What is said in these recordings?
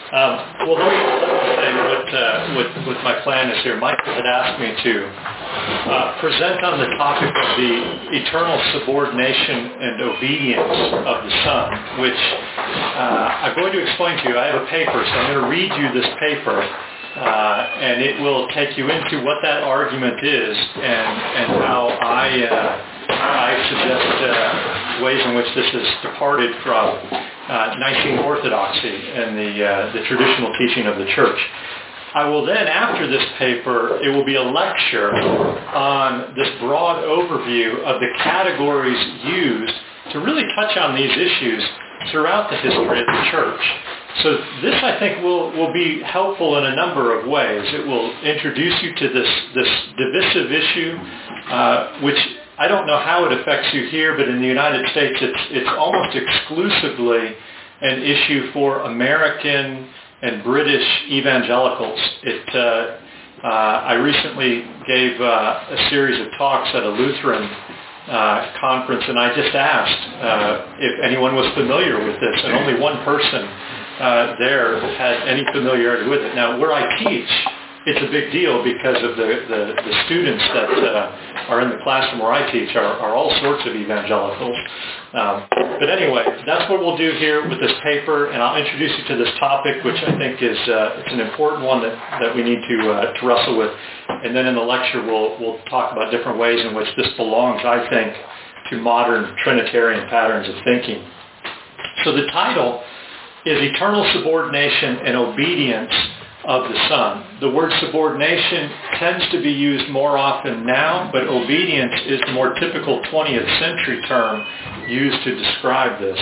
Well, let me say what my plan is here. Michael had asked me to present on the topic of the eternal subordination and obedience of the Son, which I'm going to explain to you. I have a paper, so I'm going to read you this paper, and it will take you into what that argument is and how I suggest ways in which this has departed from Nicene Orthodoxy and the traditional teaching of the Church. I will then, after this paper, it will be a lecture on this broad overview of the categories used to really touch on these issues throughout the history of the Church. So this, I think, will be helpful in a number of ways. It will introduce you to this divisive issue, which I don't know how it affects you here, but in the United States, it's almost exclusively an issue for American and British evangelicals. I recently gave a series of talks at a Lutheran conference, and I just asked if anyone was familiar with this, and only one person there had any familiarity with it. Now, where I teach, it's a big deal because of the students that are in the classroom where I teach are all sorts of evangelicals. But anyway, that's what we'll do here with this paper, and I'll introduce you to this topic, which I think is it's an important one that we need to wrestle with. And then in the lecture, we'll talk about different ways in which this belongs, I think, to modern Trinitarian patterns of thinking. So the title is Eternal Subordination and Obedience of the Son. The word subordination tends to be used more often now, but obedience is the more typical 20th century term used to describe this.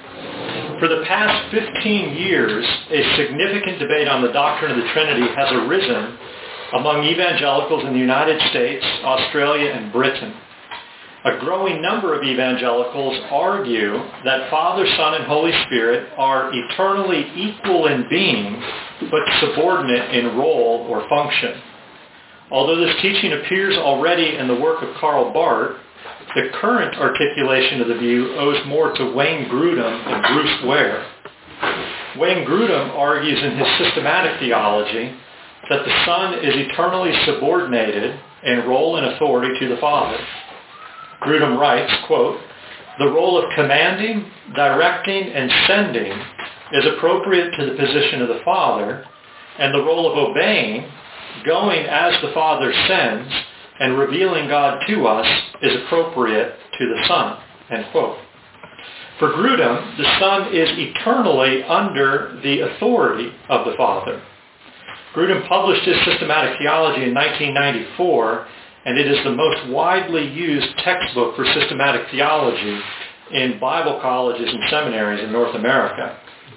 For the past 15 years, a significant debate on the doctrine of the Trinity has arisen among evangelicals in the United States, Australia, and Britain. A growing number of evangelicals argue that Father, Son, and Holy Spirit are eternally equal in being, but subordinate in role or function. Although this teaching appears already in the work of Karl Barth, the current articulation of the view owes more to Wayne Grudem and Bruce Ware. Wayne Grudem argues in his systematic theology that the Son is eternally subordinated in role and authority to the Father. Grudem writes, quote, "The role of commanding, directing, and sending is appropriate to the position of the Father, and the role of obeying, going as the Father sends, and revealing God to us is appropriate to the Son." End quote. For Grudem, the Son is eternally under the authority of the Father. Grudem published his systematic theology in 1994, and it is the most widely used textbook for systematic theology in Bible colleges and seminaries in North America.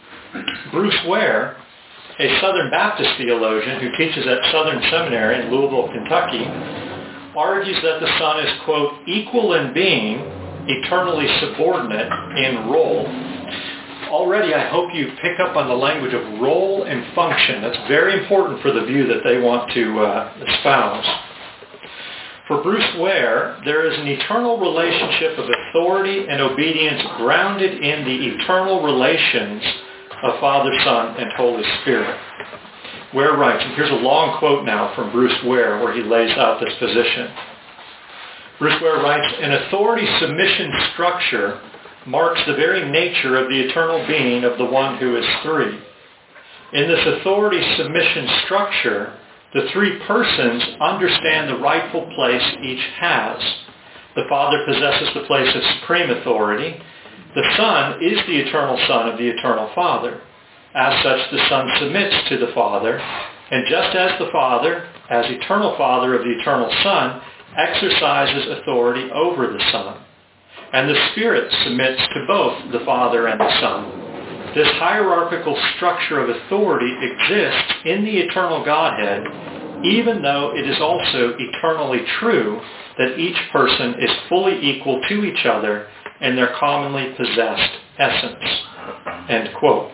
Bruce Ware, a Southern Baptist theologian who teaches at Southern Seminary in Louisville, Kentucky, argues that the Son is, quote, equal in being, eternally subordinate in role. Already, I hope you pick up on the language of role and function. That's very important for the view that they want to espouse. For Bruce Ware, there is an eternal relationship of authority and obedience grounded in the eternal relations of Father, Son, and Holy Spirit. Ware writes, and here's a long quote now from Bruce Ware where he lays out this position. Bruce Ware writes, "An authority submission structure marks the very nature of the eternal being of the one who is three. In this authority submission structure, the three persons understand the rightful place each has. The Father possesses the place of supreme authority. The Son is the eternal Son of the eternal Father. As such, the Son submits to the Father, and just as the Father, as eternal Father of the eternal Son, exercises authority over the Son. And the Spirit submits to both the Father and the Son. This hierarchical structure of authority exists in the eternal Godhead, even though it is also eternally true that each person is fully equal to each other in their commonly possessed essence." End quote.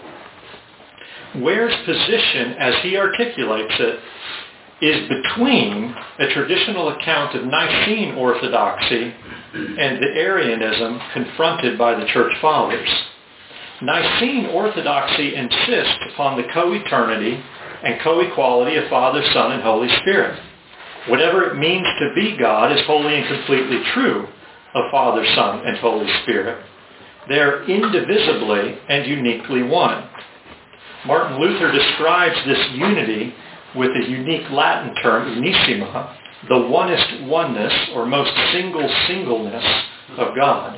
Ware's position, as he articulates it, is between a traditional account of Nicene Orthodoxy and the Arianism confronted by the Church Fathers. Nicene orthodoxy insists upon the co-eternity and co-equality of Father, Son, and Holy Spirit. Whatever it means to be God is wholly and completely true of Father, Son, and Holy Spirit. They are indivisibly and uniquely one. Martin Luther describes this unity with a unique Latin term, unissima, the onest oneness or most single singleness of God.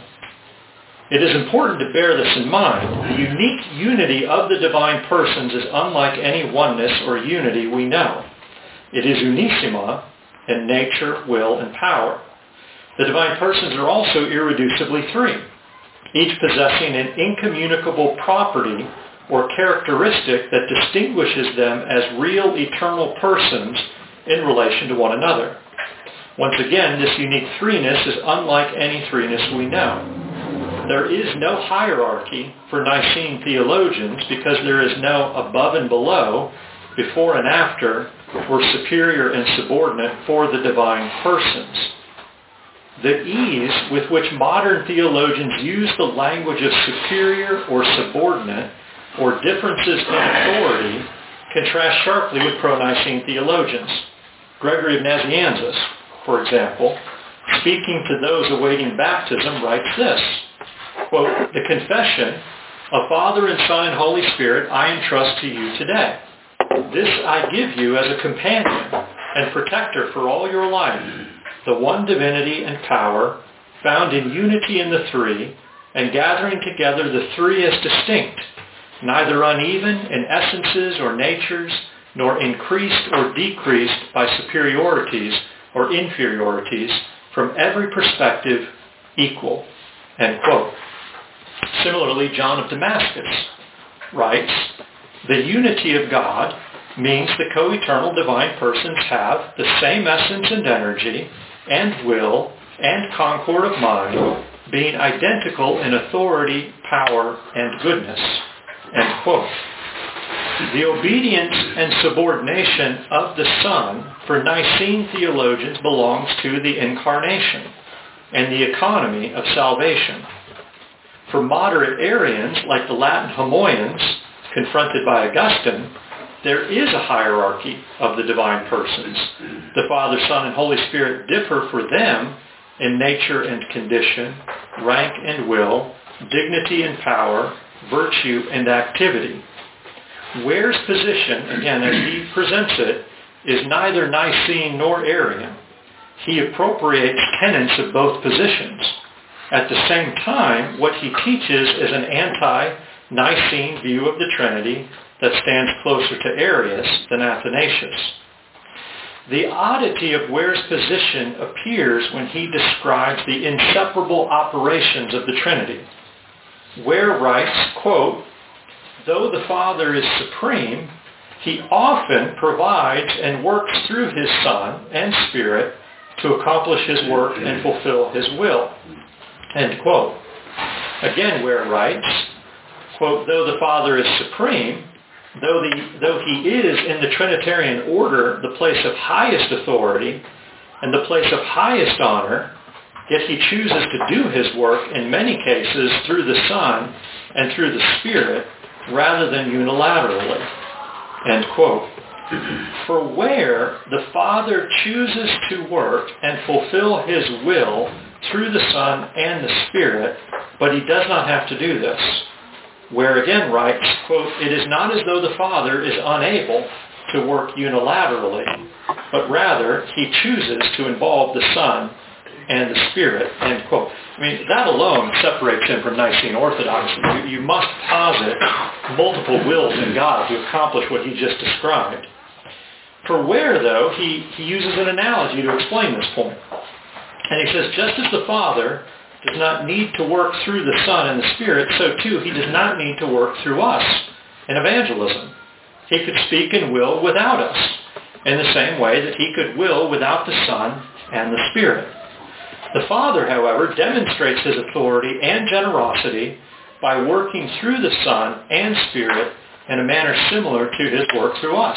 It is important to bear this in mind. The unique unity of the divine persons is unlike any oneness or unity we know. It is unissima in nature, will, and power. The divine persons are also irreducibly three, each possessing an incommunicable property or characteristic that distinguishes them as real eternal persons in relation to one another. Once again, this unique threeness is unlike any threeness we know. There is no hierarchy for Nicene theologians because there is no above and below, before and after, or superior and subordinate for the divine persons. The ease with which modern theologians use the language of superior or subordinate or differences in authority contrasts sharply with pro-Nicene theologians. Gregory of Nazianzus, for example, speaking to those awaiting baptism, writes this, quote, "The confession of Father and Son and Holy Spirit I entrust to you today. This I give you as a companion and protector for all your life, the one divinity and power, found in unity in the three, and gathering together the three as distinct, neither uneven in essences or natures, nor increased or decreased by superiorities or inferiorities, from every perspective equal." End quote. Similarly, John of Damascus writes, "The unity of God means the co-eternal divine persons have the same essence and energy and will and concord of mind, being identical in authority, power, and goodness." End quote. The obedience and subordination of the Son for Nicene theologians belongs to the incarnation and the economy of salvation. For moderate Arians, like the Latin Homoians, confronted by Augustine, there is a hierarchy of the divine persons. The Father, Son, and Holy Spirit differ for them in nature and condition, rank and will, dignity and power, virtue and activity. Ware's position, again as he presents it, is neither Nicene nor Arian. He appropriates tenets of both positions. At the same time, what he teaches is an anti-Nicene view of the Trinity that stands closer to Arius than Athanasius. The oddity of Ware's position appears when he describes the inseparable operations of the Trinity. Ware writes, quote, "Though the Father is supreme, he often provides and works through his Son and Spirit to accomplish his work and fulfill his will." End quote. Again, Ware writes, quote, "Though the Father is supreme, though he is in the Trinitarian order the place of highest authority and the place of highest honor, yet he chooses to do his work in many cases through the Son and through the Spirit rather than unilaterally." End quote. For Ware, the Father chooses to work and fulfill his will through the Son and the Spirit, but he does not have to do this. Ware again writes, quote, "It is not as though the Father is unable to work unilaterally, but rather he chooses to involve the Son and the Spirit." End quote. I mean, that alone separates him from Nicene Orthodoxy. You must posit multiple wills in God to accomplish what he just described. For Ware, though, he uses an analogy to explain this point. And he says, just as the Father does not need to work through the Son and the Spirit, so too he does not need to work through us in evangelism. He could speak and will without us, in the same way that he could will without the Son and the Spirit. The Father, however, demonstrates his authority and generosity by working through the Son and Spirit in a manner similar to his work through us.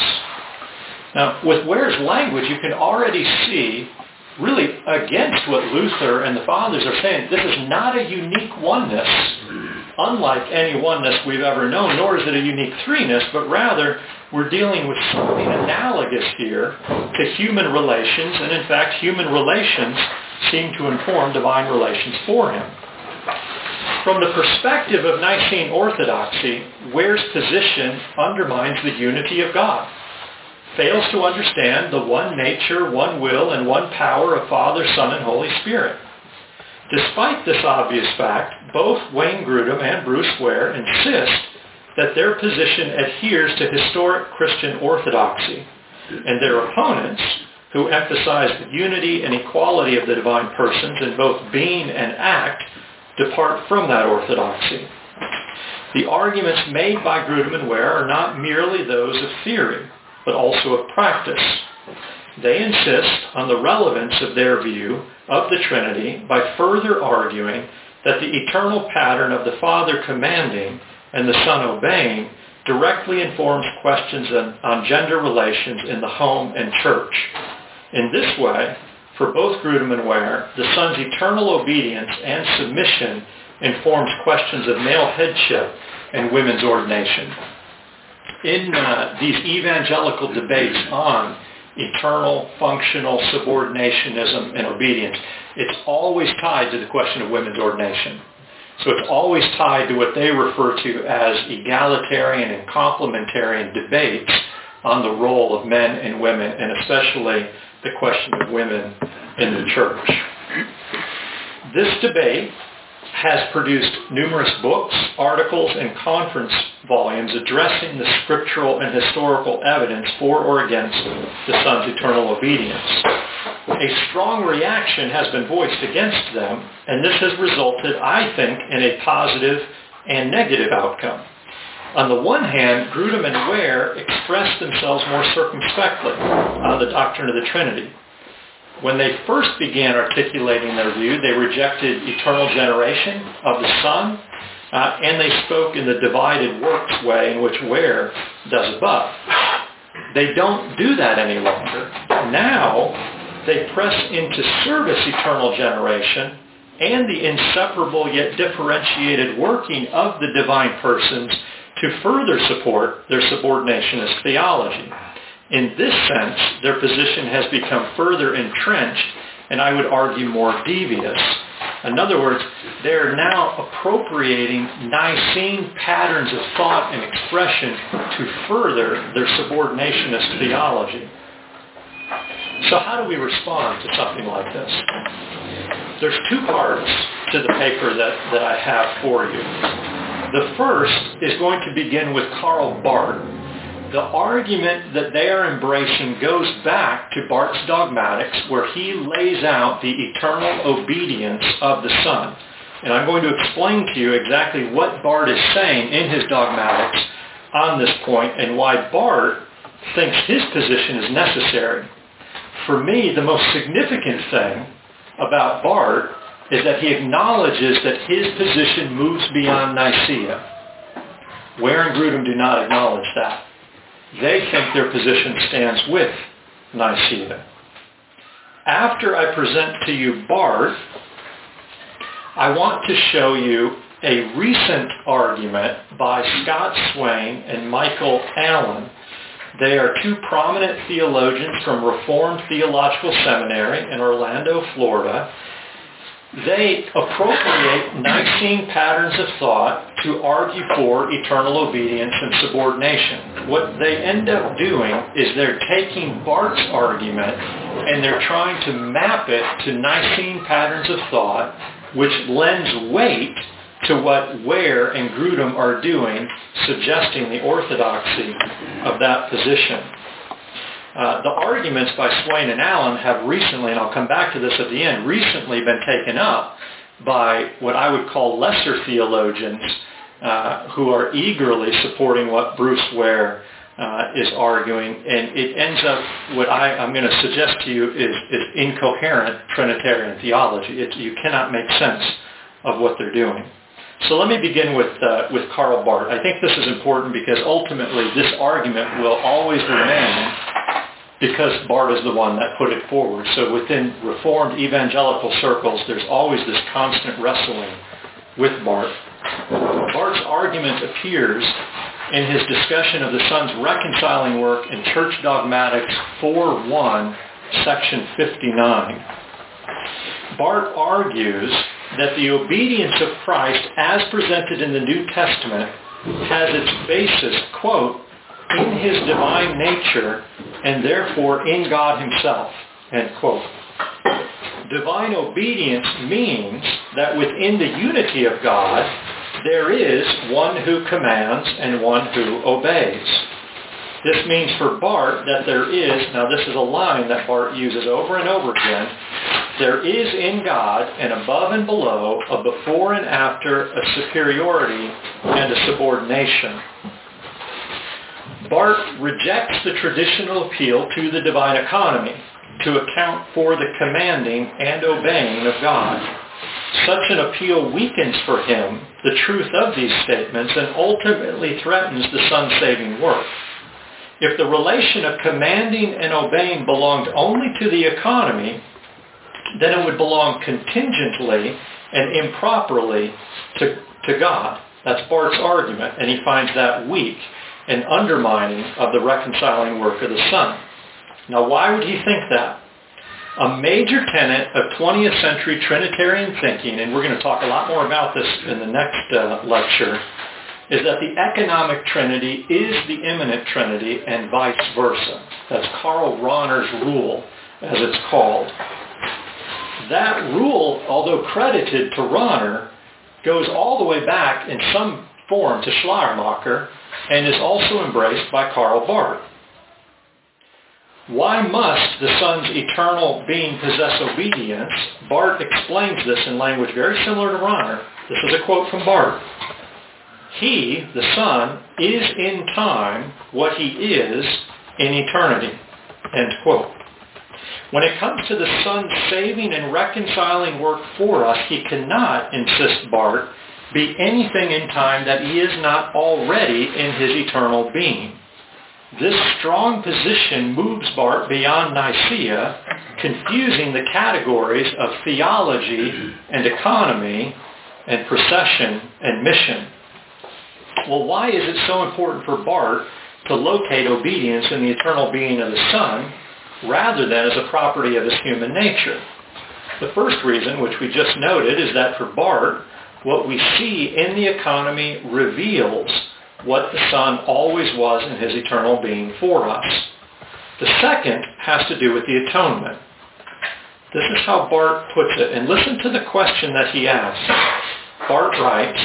Now, with Ware's language, you can already see really against what Luther and the Fathers are saying. This is not a unique oneness unlike any oneness we've ever known, nor is it a unique threeness, but rather we're dealing with something analogous here to human relations, and in fact, human relations seem to inform divine relations for him. From the perspective of Nicene orthodoxy, Ware's position undermines the unity of God, fails to understand the one nature, one will, and one power of Father, Son, and Holy Spirit. Despite this obvious fact, both Wayne Grudem and Bruce Ware insist that their position adheres to historic Christian orthodoxy, and their opponents, who emphasize the unity and equality of the divine persons in both being and act, depart from that orthodoxy. The arguments made by Grudem and Ware are not merely those of theory, but also of practice. They insist on the relevance of their view of the Trinity by further arguing that the eternal pattern of the Father commanding and the Son obeying directly informs questions on gender relations in the home and church. In this way, for both Grudem and Ware, the Son's eternal obedience and submission informs questions of male headship and women's ordination. In these evangelical debates on eternal, functional subordinationism and obedience, it's always tied to the question of women's ordination. So it's always tied to what they refer to as egalitarian and complementarian debates on the role of men and women, and especially the question of women in the church. This debate has produced numerous books, articles, and conference volumes addressing the scriptural and historical evidence for or against the Son's eternal obedience. A strong reaction has been voiced against them, and this has resulted, I think, in a positive and negative outcome. On the one hand, Grudem and Ware expressed themselves more circumspectly on the doctrine of the Trinity. When they first began articulating their view, they rejected eternal generation of the Son, and they spoke in the divided works way in which Ware does above. They don't do that any longer. Now, they press into service eternal generation and the inseparable yet differentiated working of the divine persons to further support their subordinationist theology. In this sense, their position has become further entrenched, and I would argue more devious. In other words, they are now appropriating Nicene patterns of thought and expression to further their subordinationist theology. So how do we respond to something like this? There's two parts to the paper that I have for you. The first is going to begin with Karl Barth. The argument that they are embracing goes back to Barth's dogmatics, where he lays out the eternal obedience of the Son. And I'm going to explain to you exactly what Barth is saying in his dogmatics on this point and why Barth thinks his position is necessary. For me, the most significant thing about Barth is that he acknowledges that his position moves beyond Nicaea. Ware and Grudem do not acknowledge that. They think their position stands with Nicaea. After I present to you Barth, I want to show you a recent argument by Scott Swain and Michael Allen. They are two prominent theologians from Reformed Theological Seminary in Orlando, Florida. They appropriate Nicene patterns of thought to argue for eternal obedience and subordination. What they end up doing is they're taking Barth's argument and they're trying to map it to Nicene patterns of thought, which lends weight to what Ware and Grudem are doing, suggesting the orthodoxy of that position. The arguments by Swain and Allen have recently, and I'll come back to this at the end, recently been taken up by what I would call lesser theologians who are eagerly supporting what Bruce Ware is arguing, and it ends up, what I'm going to suggest to you is incoherent Trinitarian theology. You cannot make sense of what they're doing. So let me begin with Karl Barth. I think this is important because ultimately this argument will always remain because Barth is the one that put it forward. So within Reformed evangelical circles, there's always this constant wrestling with Barth. Barth's argument appears in his discussion of the Son's reconciling work in Church Dogmatics 4.1, section 59. Barth argues that the obedience of Christ as presented in the New Testament has its basis, quote, in his divine nature and therefore in God himself, end quote. Divine obedience means that within the unity of God, there is one who commands and one who obeys. This means for Barth that there is, now this is a line that Barth uses over and over again, there is in God an above and below, a before and after, a superiority, and a subordination. Barth rejects the traditional appeal to the divine economy to account for the commanding and obeying of God. Such an appeal weakens for him the truth of these statements and ultimately threatens the Son's saving work. If the relation of commanding and obeying belonged only to the economy, then it would belong contingently and improperly to God. That's Barth's argument, and he finds that weak and undermining of the reconciling work of the Son. Now, why would he think that? A major tenet of 20th century Trinitarian thinking, and we're going to talk a lot more about this in the next lecture, is that the economic Trinity is the immanent Trinity and vice versa. That's Karl Rahner's rule, as it's called. That rule, although credited to Rahner, goes all the way back in some form to Schleiermacher and is also embraced by Karl Barth. Why must the Son's eternal being possess obedience? Barth explains this in language very similar to Rahner. This is a quote from Barth. He, the Son, is in time what he is in eternity. End quote. When it comes to the Son's saving and reconciling work for us, he cannot, insists Barth, be anything in time that he is not already in his eternal being. This strong position moves Barth beyond Nicaea, confusing the categories of theology and economy and procession and mission. Well, why is it so important for Barth to locate obedience in the eternal being of the Son rather than as a property of his human nature? The first reason, which we just noted, is that for Barth, what we see in the economy reveals what the Son always was in his eternal being for us. The second has to do with the atonement. This is how Barth puts it, and listen to the question that he asks. Barth writes,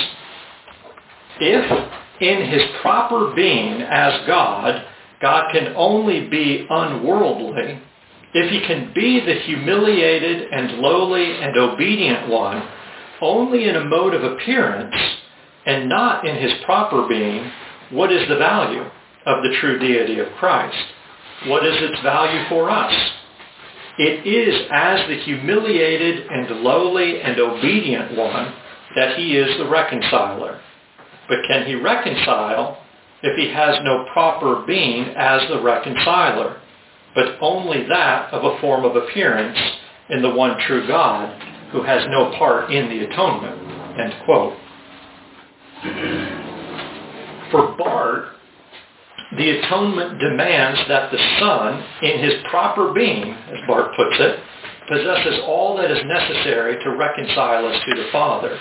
if in his proper being as God, God can only be unworldly, if he can be the humiliated and lowly and obedient one only in a mode of appearance and not in his proper being, what is the value of the true deity of Christ? What is its value for us? It is as the humiliated and lowly and obedient one that he is the reconciler. But can he reconcile if he has no proper being as the reconciler, but only that of a form of appearance in the one true God who has no part in the atonement? End quote. For Barth, the atonement demands that the Son, in his proper being, as Barth puts it, possesses all that is necessary to reconcile us to the Father.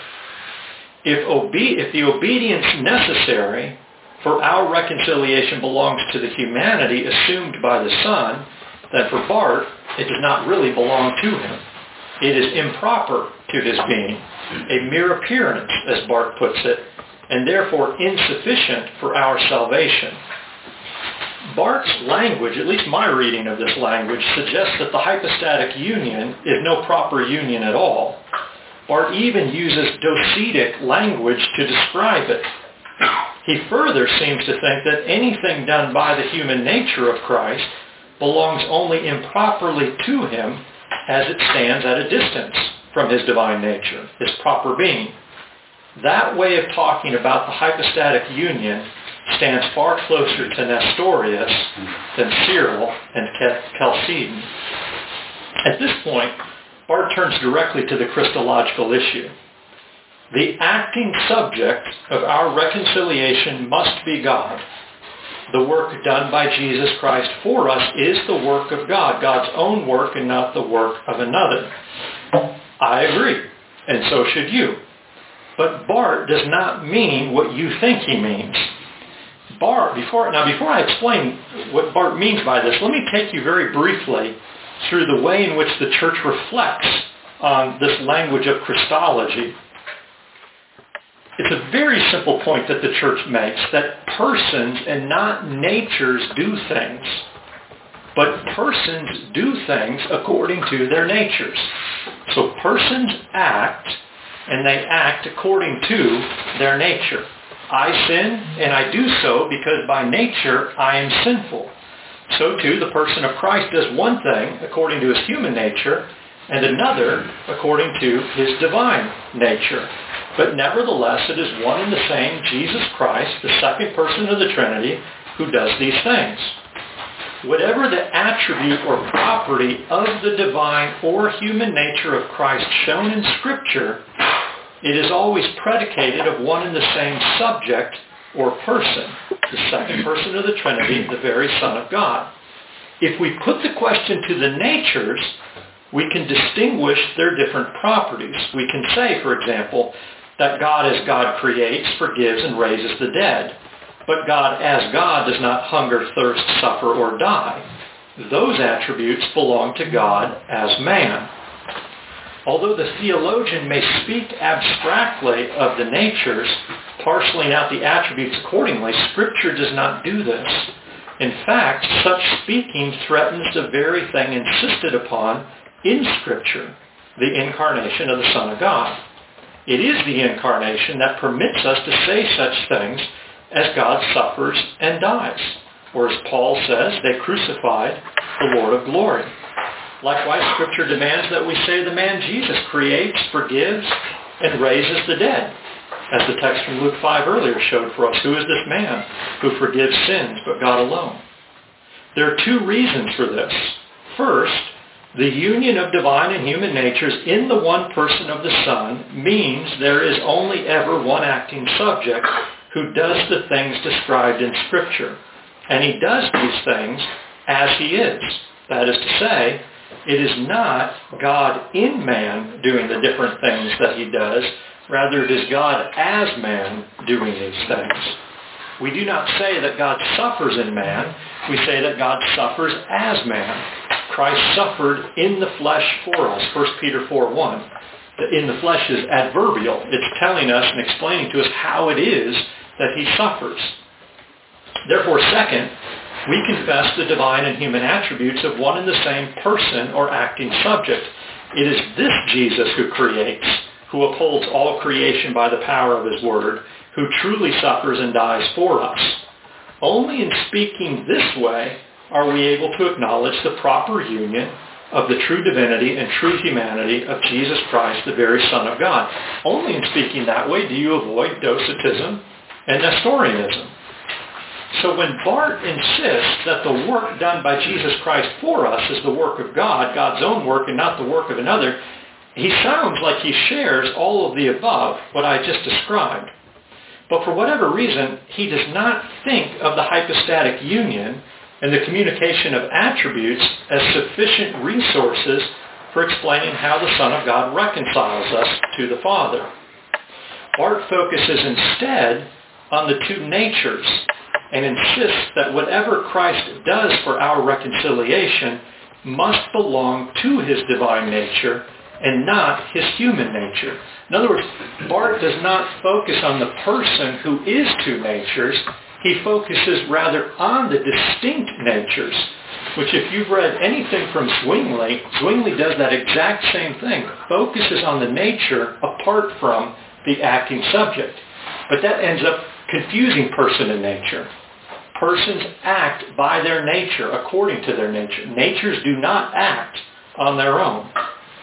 If the obedience necessary for our reconciliation belongs to the humanity assumed by the Son, then for Barth, it does not really belong to him. It is improper to his being, a mere appearance, as Barth puts it, and therefore insufficient for our salvation. Barth's language, at least my reading of this language, suggests that the hypostatic union is no proper union at all. Barth even uses docetic language to describe it. He further seems to think that anything done by the human nature of Christ belongs only improperly to him as it stands at a distance from his divine nature, his proper being. That way of talking about the hypostatic union stands far closer to Nestorius than Cyril and Chalcedon. At this point, Barth turns directly to the Christological issue. The acting subject of our reconciliation must be God. The work done by Jesus Christ for us is the work of God, God's own work and not the work of another. I agree, and so should you. But Barth does not mean what you think he means. Before I explain what Barth means by this, let me take you very briefly through the way in which the church reflects on this language of Christology. It's a very simple point that the church makes, that persons and not natures do things, but persons do things according to their natures. So persons act, and they act according to their nature. I sin, and I do so because by nature I am sinful. So too, the person of Christ does one thing according to his human nature, and another according to his divine nature. But nevertheless, it is one and the same Jesus Christ, the second person of the Trinity, who does these things. Whatever the attribute or property of the divine or human nature of Christ shown in Scripture, it is always predicated of one and the same subject or person, the second person of the Trinity, the very Son of God. If we put the question to the natures, we can distinguish their different properties. We can say, for example, that God as God creates, forgives, and raises the dead. But God as God does not hunger, thirst, suffer, or die. Those attributes belong to God as man. Although the theologian may speak abstractly of the natures, parceling out the attributes accordingly, Scripture does not do this. In fact, such speaking threatens the very thing insisted upon in Scripture, the incarnation of the Son of God. It is the incarnation that permits us to say such things as God suffers and dies. Or as Paul says, they crucified the Lord of glory. Likewise, Scripture demands that we say the man Jesus creates, forgives, and raises the dead. As the text from Luke 5 earlier showed for us, who is this man who forgives sins but God alone? There are two reasons for this. First, the union of divine and human natures in the one person of the Son means there is only ever one acting subject who does the things described in Scripture. And he does these things as he is. That is to say, it is not God in man doing the different things that he does. Rather, it is God as man doing these things. We do not say that God suffers in man. We say that God suffers as man. Christ suffered in the flesh for us. 1 Peter 4:1. The in the flesh is adverbial. It's telling us and explaining to us how it is that he suffers. Therefore, second, we confess the divine and human attributes of one and the same person or acting subject. It is this Jesus who creates, who upholds all creation by the power of his word, who truly suffers and dies for us. Only in speaking this way are we able to acknowledge the proper union of the true divinity and true humanity of Jesus Christ, the very Son of God. Only in speaking that way do you avoid Docetism and Nestorianism. So when Barth insists that the work done by Jesus Christ for us is the work of God, God's own work and not the work of another, he sounds like he shares all of the above, what I just described. But for whatever reason, he does not think of the hypostatic union and the communication of attributes as sufficient resources for explaining how the Son of God reconciles us to the Father. Barth focuses instead on the two natures and insists that whatever Christ does for our reconciliation must belong to his divine nature and not his human nature. In other words, Barth does not focus on the person who is two natures. He focuses rather on the distinct natures, which if you've read anything from Zwingli, Zwingli does that exact same thing, focuses on the nature apart from the acting subject. But that ends up confusing person and nature. Persons act by their nature, according to their nature. Natures do not act on their own.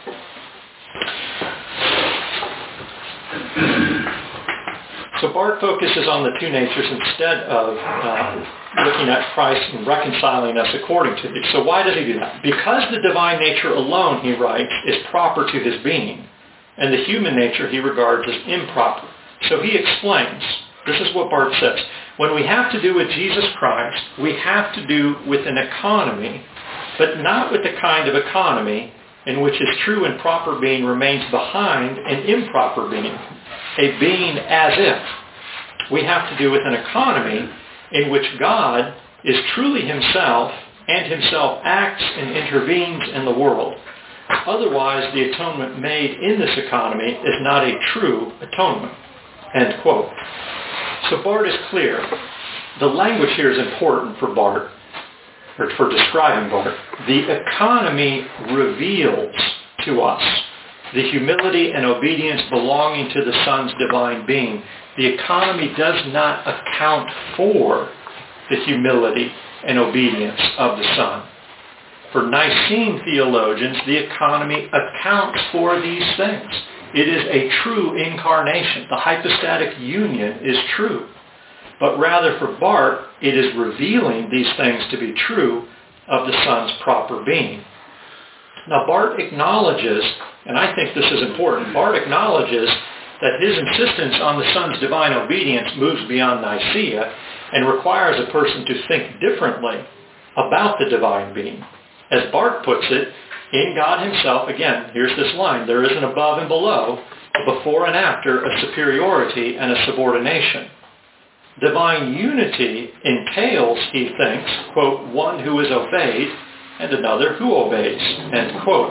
So Barth focuses on the two natures instead of looking at Christ and reconciling us according to these. So why does he do that? Because the divine nature alone, he writes, is proper to his being. and the human nature he regards as improper. So he explains. This is what Barth says. When we have to do with Jesus Christ, we have to do with an economy, but not with the kind of economy in which his true and proper being remains behind an improper being, a being as if. We have to do with an economy in which God is truly himself and himself acts and intervenes in the world. Otherwise, the atonement made in this economy is not a true atonement. End quote. So Barth is clear. The language here is important for Barth, or for describing Barth. The economy reveals to us the humility and obedience belonging to the Son's divine being. The economy does not account for the humility and obedience of the Son. For Nicene theologians, the economy accounts for these things. It is a true incarnation. The hypostatic union is true. But rather for Barth, it is revealing these things to be true of the Son's proper being. Now Barth acknowledges, and I think this is important, Barth acknowledges that his insistence on the Son's divine obedience moves beyond Nicaea and requires a person to think differently about the divine being. As Barth puts it, in God himself, again, here's this line, there is an above and below, a before and after, a superiority and a subordination. Divine unity entails, he thinks, quote, one who is obeyed and another who obeys, end quote.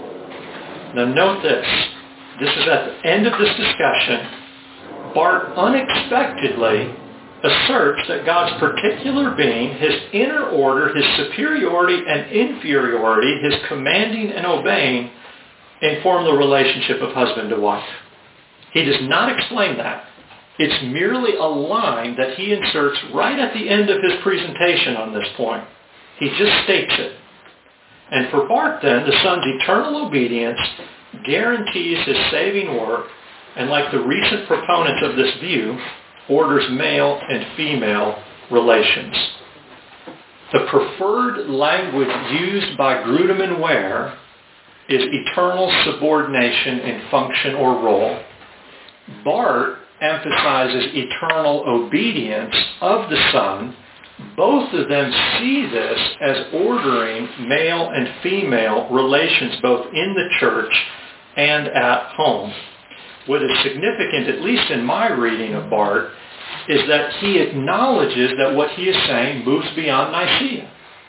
Now note this. This is at the end of this discussion. Barth unexpectedly asserts that God's particular being, his inner order, his superiority and inferiority, his commanding and obeying, inform the relationship of husband to wife. He does not explain that. It's merely a line that he inserts right at the end of his presentation on this point. He just states it. And for Barth then, the Son's eternal obedience guarantees his saving work, and like the recent proponents of this view, orders male and female relations. The preferred language used by Grudem and Ware is eternal subordination in function or role. Barth emphasizes eternal obedience of the Son. Both of them see this as ordering male and female relations both in the church and at home. What is significant, at least in my reading of Barth, is that he acknowledges that what he is saying moves beyond Nicaea.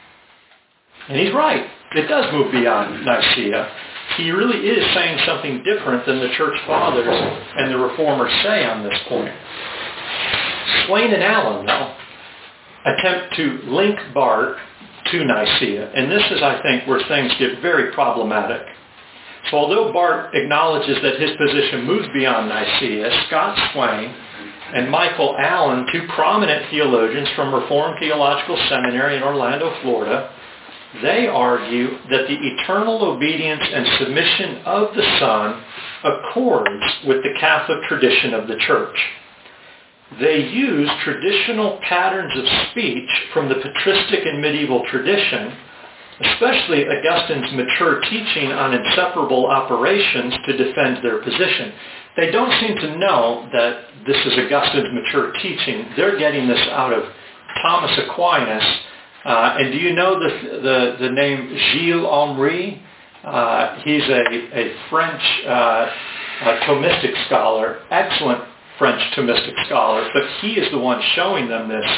And he's right. It does move beyond Nicaea. He really is saying something different than the Church Fathers and the Reformers say on this point. Swain and Allen, though, attempt to link Barth to Nicaea. And this is, I think, where things get very problematic. So although Barth acknowledges that his position moves beyond Nicaea, Scott Swain and Michael Allen, two prominent theologians from Reformed Theological Seminary in Orlando, Florida, they argue that the eternal obedience and submission of the Son accords with the Catholic tradition of the Church. They use traditional patterns of speech from the patristic and medieval tradition, especially Augustine's mature teaching on inseparable operations, to defend their position. They don't seem to know that this is Augustine's mature teaching. They're getting this out of Thomas Aquinas. And do you know the name Gilles Omri? He's a French Thomistic scholar, excellent French Thomistic scholar, but he is the one showing them this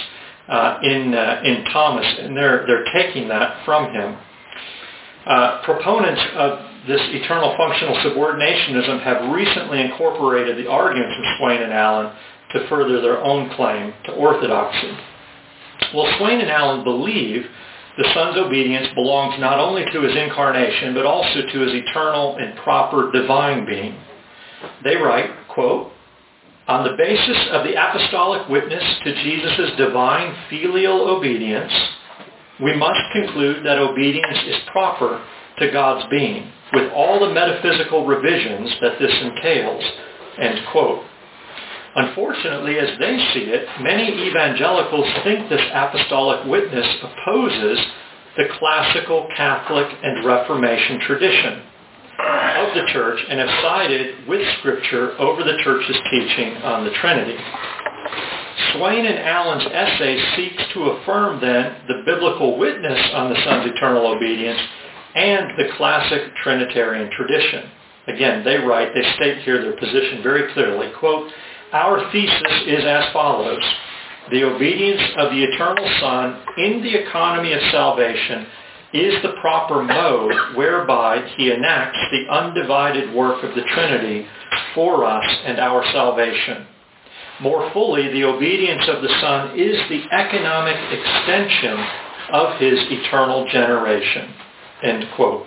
in Thomas, and they're taking that from him. Proponents of this eternal functional subordinationism have recently incorporated the arguments of Swain and Allen to further their own claim to orthodoxy. Well, Swain and Allen believe the Son's obedience belongs not only to his incarnation, but also to his eternal and proper divine being. They write, quote, on the basis of the apostolic witness to Jesus' divine filial obedience, we must conclude that obedience is proper to God's being, with all the metaphysical revisions that this entails, end quote. Unfortunately, as they see it, many evangelicals think this apostolic witness opposes the classical Catholic and Reformation tradition. of the church and have sided with Scripture over the church's teaching on the Trinity. Swain and Allen's essay seeks to affirm then the biblical witness on the Son's eternal obedience and the classic Trinitarian tradition. Again, they state here their position very clearly. Quote, "Our thesis is as follows. The obedience of the eternal Son in the economy of salvation is the proper mode whereby he enacts the undivided work of the Trinity for us and our salvation. More fully, the obedience of the Son is the economic extension of his eternal generation." End quote.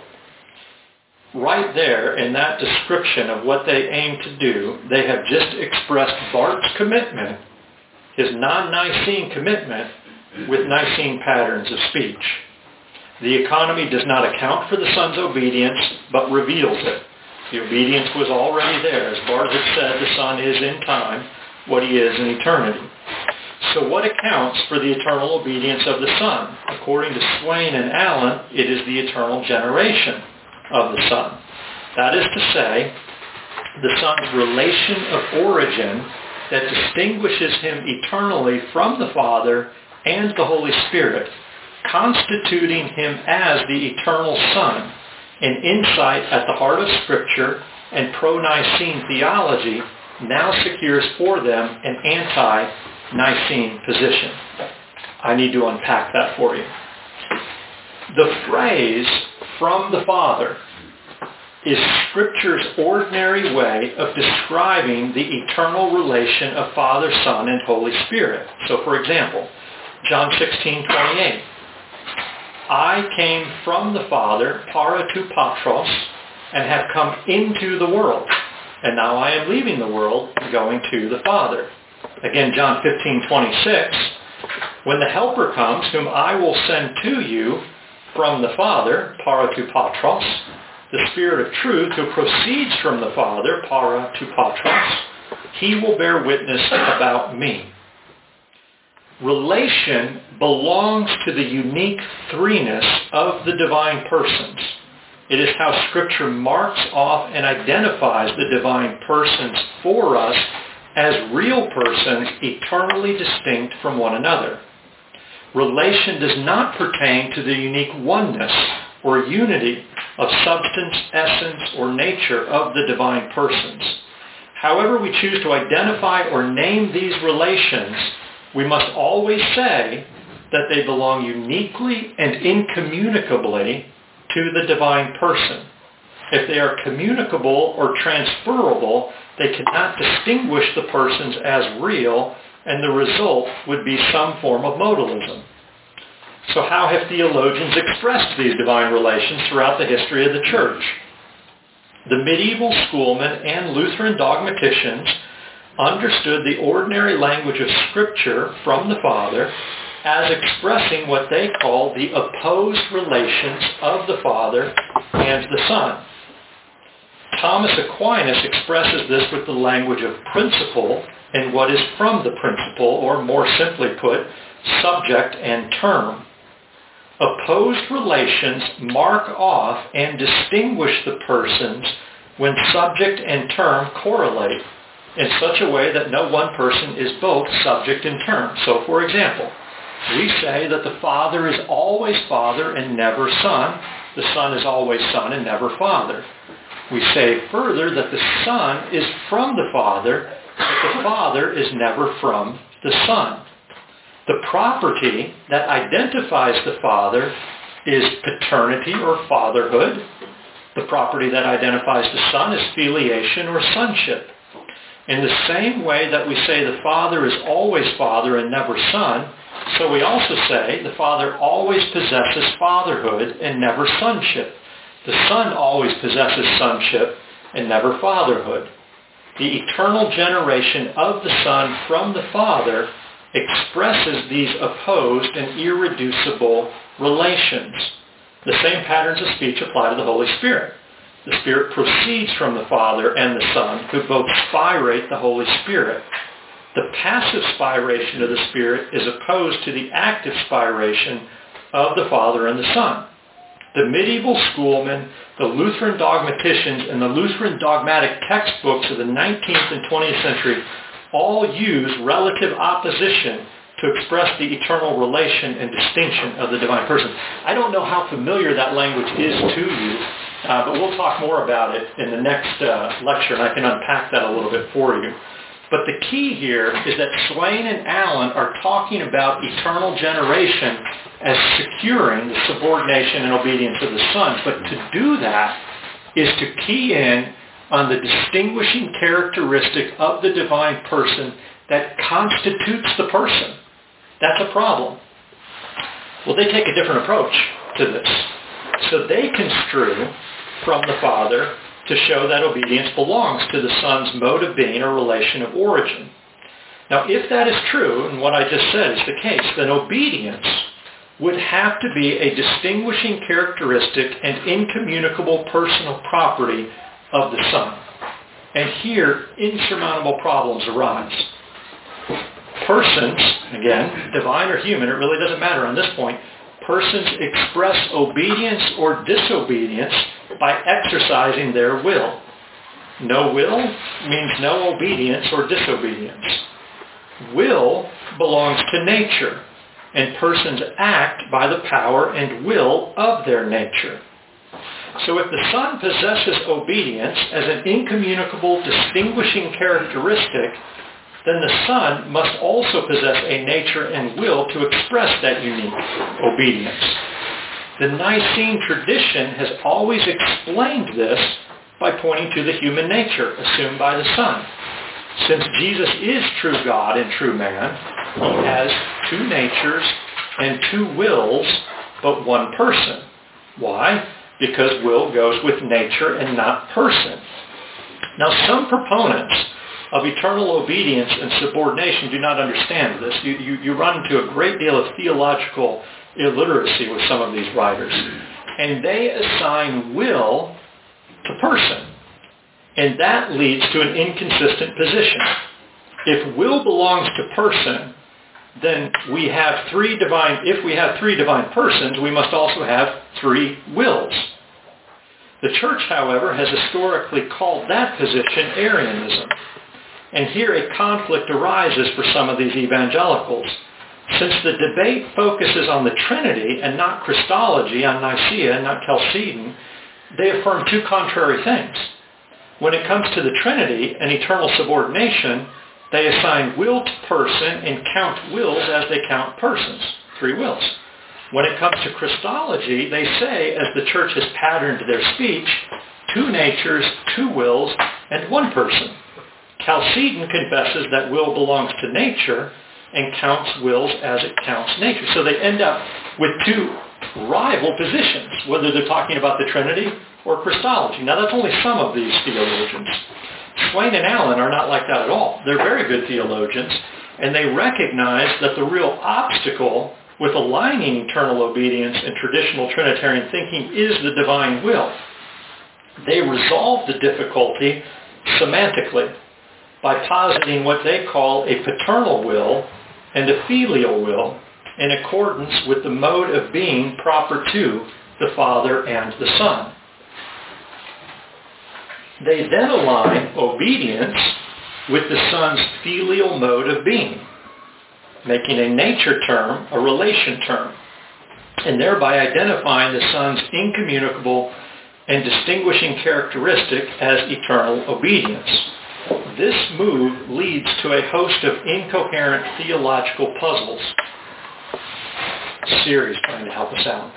Right there in that description of what they aim to do, they have just expressed Barth's commitment, his non-Nicene commitment, with Nicene patterns of speech. The economy does not account for the Son's obedience, but reveals it. The obedience was already there. As Barth had said, the Son is in time what he is in eternity. So what accounts for the eternal obedience of the Son? According to Swain and Allen, it is the eternal generation of the Son. That is to say, the Son's relation of origin that distinguishes him eternally from the Father and the Holy Spirit, constituting him as the eternal Son, an insight at the heart of Scripture and pro-Nicene theology now secures for them an anti-Nicene position. I need to unpack that for you. The phrase, "from the Father," is Scripture's ordinary way of describing the eternal relation of Father, Son, and Holy Spirit. So, for example, John 16:28. "I came from the Father, para to patros, and have come into the world. And now I am leaving the world and going to the Father." Again, John 15:26. "When the Helper comes, whom I will send to you from the Father, para to patros, the Spirit of truth who proceeds from the Father, para to patros, he will bear witness about me." Relation belongs to the unique threeness of the divine persons. It is how Scripture marks off and identifies the divine persons for us as real persons eternally distinct from one another. Relation does not pertain to the unique oneness or unity of substance, essence, or nature of the divine persons. However we choose to identify or name these relations, we must always say that they belong uniquely and incommunicably to the divine person. If they are communicable or transferable, they cannot distinguish the persons as real, and the result would be some form of modalism. So how have theologians expressed these divine relations throughout the history of the church? The medieval schoolmen and Lutheran dogmaticians understood the ordinary language of Scripture from the Father as expressing what they call the opposed relations of the Father and the Son. Thomas Aquinas expresses this with the language of principle and what is from the principle, or more simply put, subject and term. Opposed relations mark off and distinguish the persons when subject and term correlate in such a way that no one person is both subject and term. So, for example, we say that the Father is always Father and never Son. The Son is always Son and never Father. We say further that the Son is from the Father, but the Father is never from the Son. The property that identifies the Father is paternity or fatherhood. The property that identifies the Son is filiation or sonship. In the same way that we say the Father is always Father and never Son, so we also say the Father always possesses fatherhood and never sonship. The Son always possesses sonship and never fatherhood. The eternal generation of the Son from the Father expresses these opposed and irreducible relations. The same patterns of speech apply to the Holy Spirit. The Spirit proceeds from the Father and the Son, who both spirate the Holy Spirit. The passive spiration of the Spirit is opposed to the active spiration of the Father and the Son. The medieval schoolmen, the Lutheran dogmaticians, and the Lutheran dogmatic textbooks of the 19th and 20th century all use relative opposition to express the eternal relation and distinction of the divine person. I don't know how familiar that language is to you, but we'll talk more about it in the next lecture, and I can unpack that a little bit for you. But the key here is that Swain and Allen are talking about eternal generation as securing the subordination and obedience of the sons. But to do that is to key in on the distinguishing characteristic of the divine person that constitutes the person. That's a problem. Well, they take a different approach to this. So they construe from the Father to show that obedience belongs to the Son's mode of being or relation of origin. Now, if that is true, and what I just said is the case, then obedience would have to be a distinguishing characteristic and incommunicable personal property of the Son. And here, insurmountable problems arise. Persons, again, divine or human, it really doesn't matter on this point, persons express obedience or disobedience by exercising their will. No will means no obedience or disobedience. Will belongs to nature, and persons act by the power and will of their nature. So if the Son possesses obedience as an incommunicable, distinguishing characteristic, then the Son must also possess a nature and will to express that unique obedience. The Nicene tradition has always explained this by pointing to the human nature assumed by the Son. Since Jesus is true God and true man, he has two natures and two wills, but one person. Why? Because will goes with nature and not person. Now, some proponents of eternal obedience and subordination do not understand this. You run into a great deal of theological illiteracy with some of these writers. And they assign will to person. And that leads to an inconsistent position. If will belongs to person, then if we have three divine persons, we must also have three wills. The church, however, has historically called that position Arianism. And here a conflict arises for some of these evangelicals. Since the debate focuses on the Trinity and not Christology, on Nicaea and not Chalcedon, they affirm two contrary things. When it comes to the Trinity and eternal subordination, they assign will to person and count wills as they count persons, three wills. When it comes to Christology, they say, as the church has patterned their speech, two natures, two wills, and one person. Chalcedon confesses that will belongs to nature and counts wills as it counts nature. So they end up with two rival positions, whether they're talking about the Trinity or Christology. Now, that's only some of these theologians. Swain and Allen are not like that at all. They're very good theologians, and they recognize that the real obstacle with aligning eternal obedience and traditional Trinitarian thinking is the divine will. They resolve the difficulty semantically by positing what they call a paternal will and a filial will in accordance with the mode of being proper to the Father and the Son. They then align obedience with the Son's filial mode of being, making a nature term a relation term, and thereby identifying the Son's incommunicable and distinguishing characteristic as eternal obedience. This move leads to a host of incoherent theological puzzles. Siri's trying to help us out.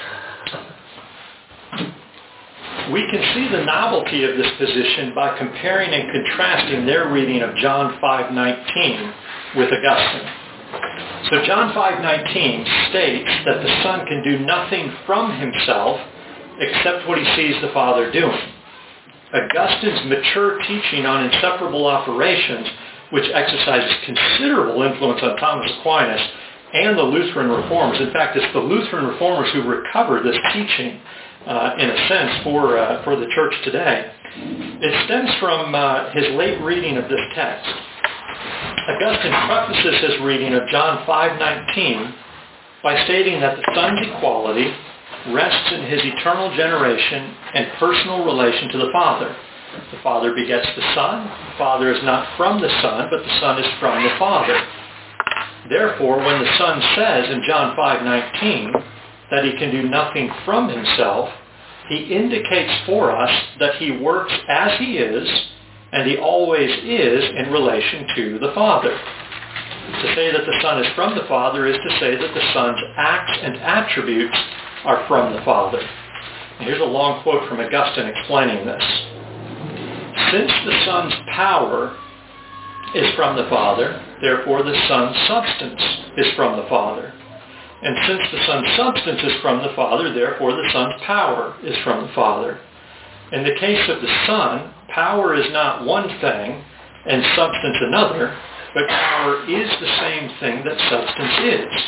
We can see the novelty of this position by comparing and contrasting their reading of John 5:19 with Augustine. So John 5:19 states that the Son can do nothing from himself except what he sees the Father doing. Augustine's mature teaching on inseparable operations, which exercises considerable influence on Thomas Aquinas and the Lutheran Reformers. In fact, it's the Lutheran Reformers who recover this teaching, in a sense, for the church today. It stems from his late reading of this text. Augustine prefaces his reading of John 5:19 by stating that the Son's equality rests in his eternal generation and personal relation to the Father. The Father begets the Son. The Father is not from the Son, but the Son is from the Father. Therefore, when the Son says in John 5:19 that he can do nothing from himself, he indicates for us that he works as he is, and he always is in relation to the Father. To say that the Son is from the Father is to say that the Son's acts and attributes are from the Father. And here's a long quote from Augustine explaining this. Since the Son's power is from the Father, therefore the Son's substance is from the Father. And since the Son's substance is from the Father, therefore the Son's power is from the Father. In the case of the Son, power is not one thing and substance another, but power is the same thing that substance is.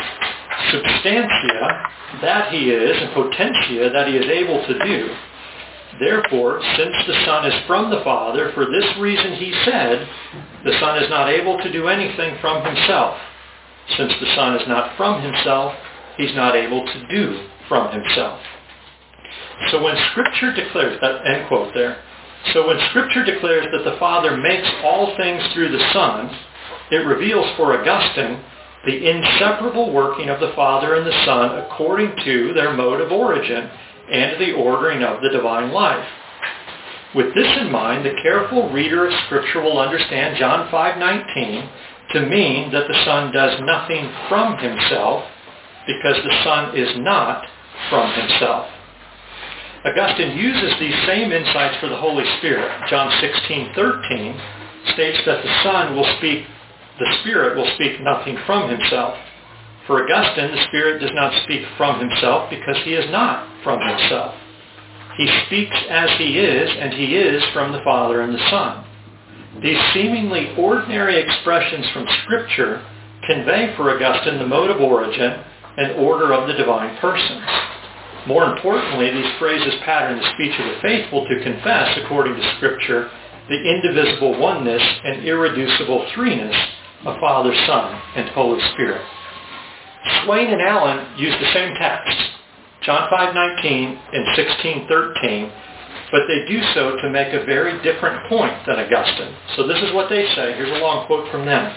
Substantia, that he is, and potentia, that he is able to do. Therefore, since the Son is from the Father, for this reason he said, the Son is not able to do anything from himself. Since the Son is not from himself, he's not able to do from himself. So when Scripture declares, end quote there, so when Scripture declares that the Father makes all things through the Son, it reveals for Augustine the inseparable working of the Father and the Son according to their mode of origin and the ordering of the divine life. With this in mind, the careful reader of Scripture will understand John 5:19 to mean that the Son does nothing from himself because the Son is not from himself. Augustine uses these same insights for the Holy Spirit. John 16:13 states that the Spirit will speak nothing from himself. For Augustine, the Spirit does not speak from himself because he is not from himself. He speaks as he is, and he is from the Father and the Son. These seemingly ordinary expressions from Scripture convey for Augustine the mode of origin and order of the divine persons. More importantly, these phrases pattern the speech of the faithful to confess, according to Scripture, the indivisible oneness and irreducible threeness of Father, Son, and Holy Spirit. Swain and Allen use the same text, John 5:19 and 16:13, but they do so to make a very different point than Augustine. So this is what they say. Here's a long quote from them.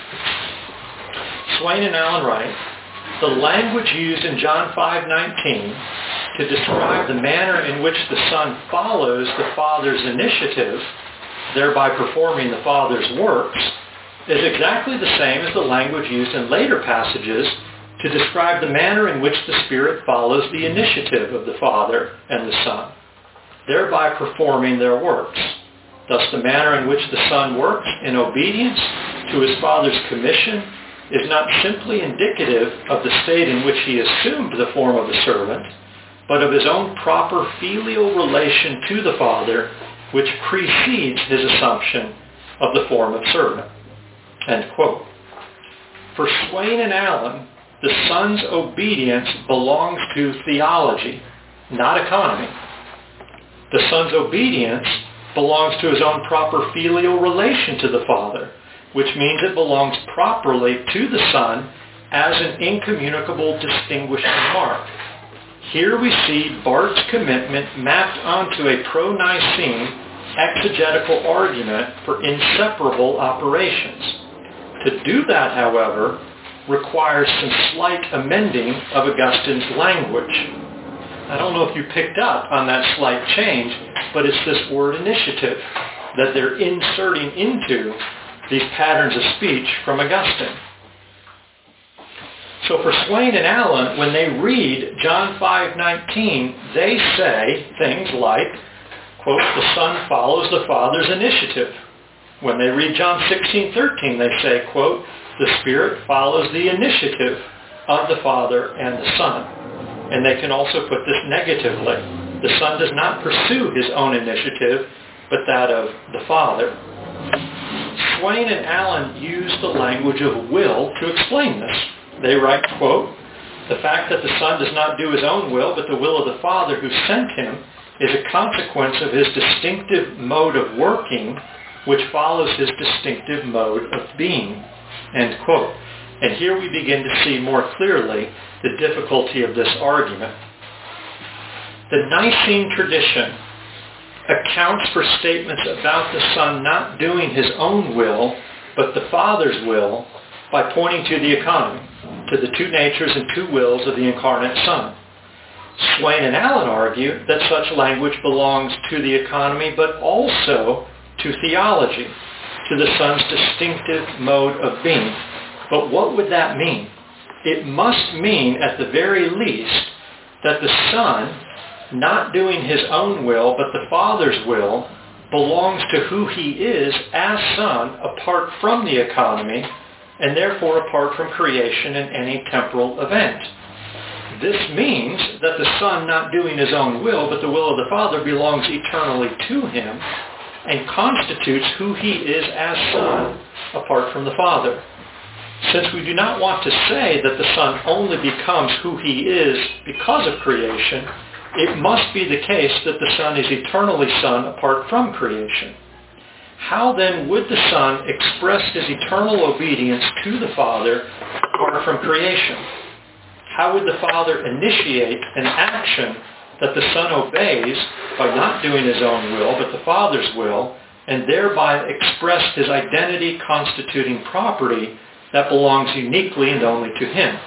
Swain and Allen write, the language used in John 5:19 to describe the manner in which the Son follows the Father's initiative, thereby performing the Father's works, is exactly the same as the language used in later passages to describe the manner in which the Spirit follows the initiative of the Father and the Son, thereby performing their works. Thus, the manner in which the Son works in obedience to his Father's commission is not simply indicative of the state in which he assumed the form of a servant, but of his own proper filial relation to the Father, which precedes his assumption of the form of servant. End quote. For Swain and Allen, the Son's obedience belongs to theology, not economy. The Son's obedience belongs to his own proper filial relation to the Father, which means it belongs properly to the Son as an incommunicable distinguishing mark. Here we see Barth's commitment mapped onto a pro-Nicene exegetical argument for inseparable operations. To do that, however, requires some slight amending of Augustine's language. I don't know if you picked up on that slight change, but it's this word initiative that they're inserting into these patterns of speech from Augustine. So for Swain and Allen, when they read John 5:19, they say things like, quote, the Son follows the Father's initiative. When they read John 16:13, they say, quote, the Spirit follows the initiative of the Father and the Son. And they can also put this negatively. The Son does not pursue his own initiative, but that of the Father. Swain and Allen use the language of will to explain this. They write, quote, the fact that the Son does not do his own will, but the will of the Father who sent him, is a consequence of his distinctive mode of working, which follows his distinctive mode of being. End quote. And here we begin to see more clearly the difficulty of this argument. The Nicene tradition accounts for statements about the Son not doing his own will, but the Father's will, by pointing to the economy, to the two natures and two wills of the incarnate Son. Swain and Allen argue that such language belongs to the economy, but also to theology, to the Son's distinctive mode of being. But what would that mean? It must mean, at the very least, that the Son, not doing his own will, but the Father's will, belongs to who he is as Son, apart from the economy, and therefore apart from creation and any temporal event. This means that the Son, not doing his own will, but the will of the Father, belongs eternally to him and constitutes who he is as Son, apart from the Father. Since we do not want to say that the Son only becomes who he is because of creation, it must be the case that the Son is eternally Son apart from creation. How then would the Son express his eternal obedience to the Father apart from creation? How would the Father initiate an action that the Son obeys by not doing his own will, but the Father's will, and thereby express his identity constituting property that belongs uniquely and only to him?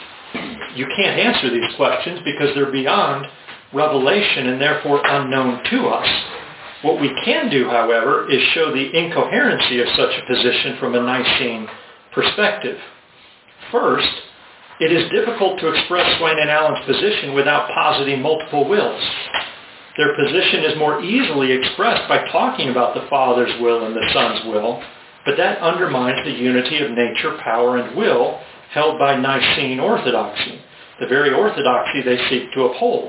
You can't answer these questions because they're beyond revelation and therefore unknown to us. What we can do, however, is show the incoherency of such a position from a Nicene perspective. First, it is difficult to express Swain and Allen's position without positing multiple wills. Their position is more easily expressed by talking about the Father's will and the Son's will, but that undermines the unity of nature, power, and will held by Nicene orthodoxy, the very orthodoxy they seek to uphold.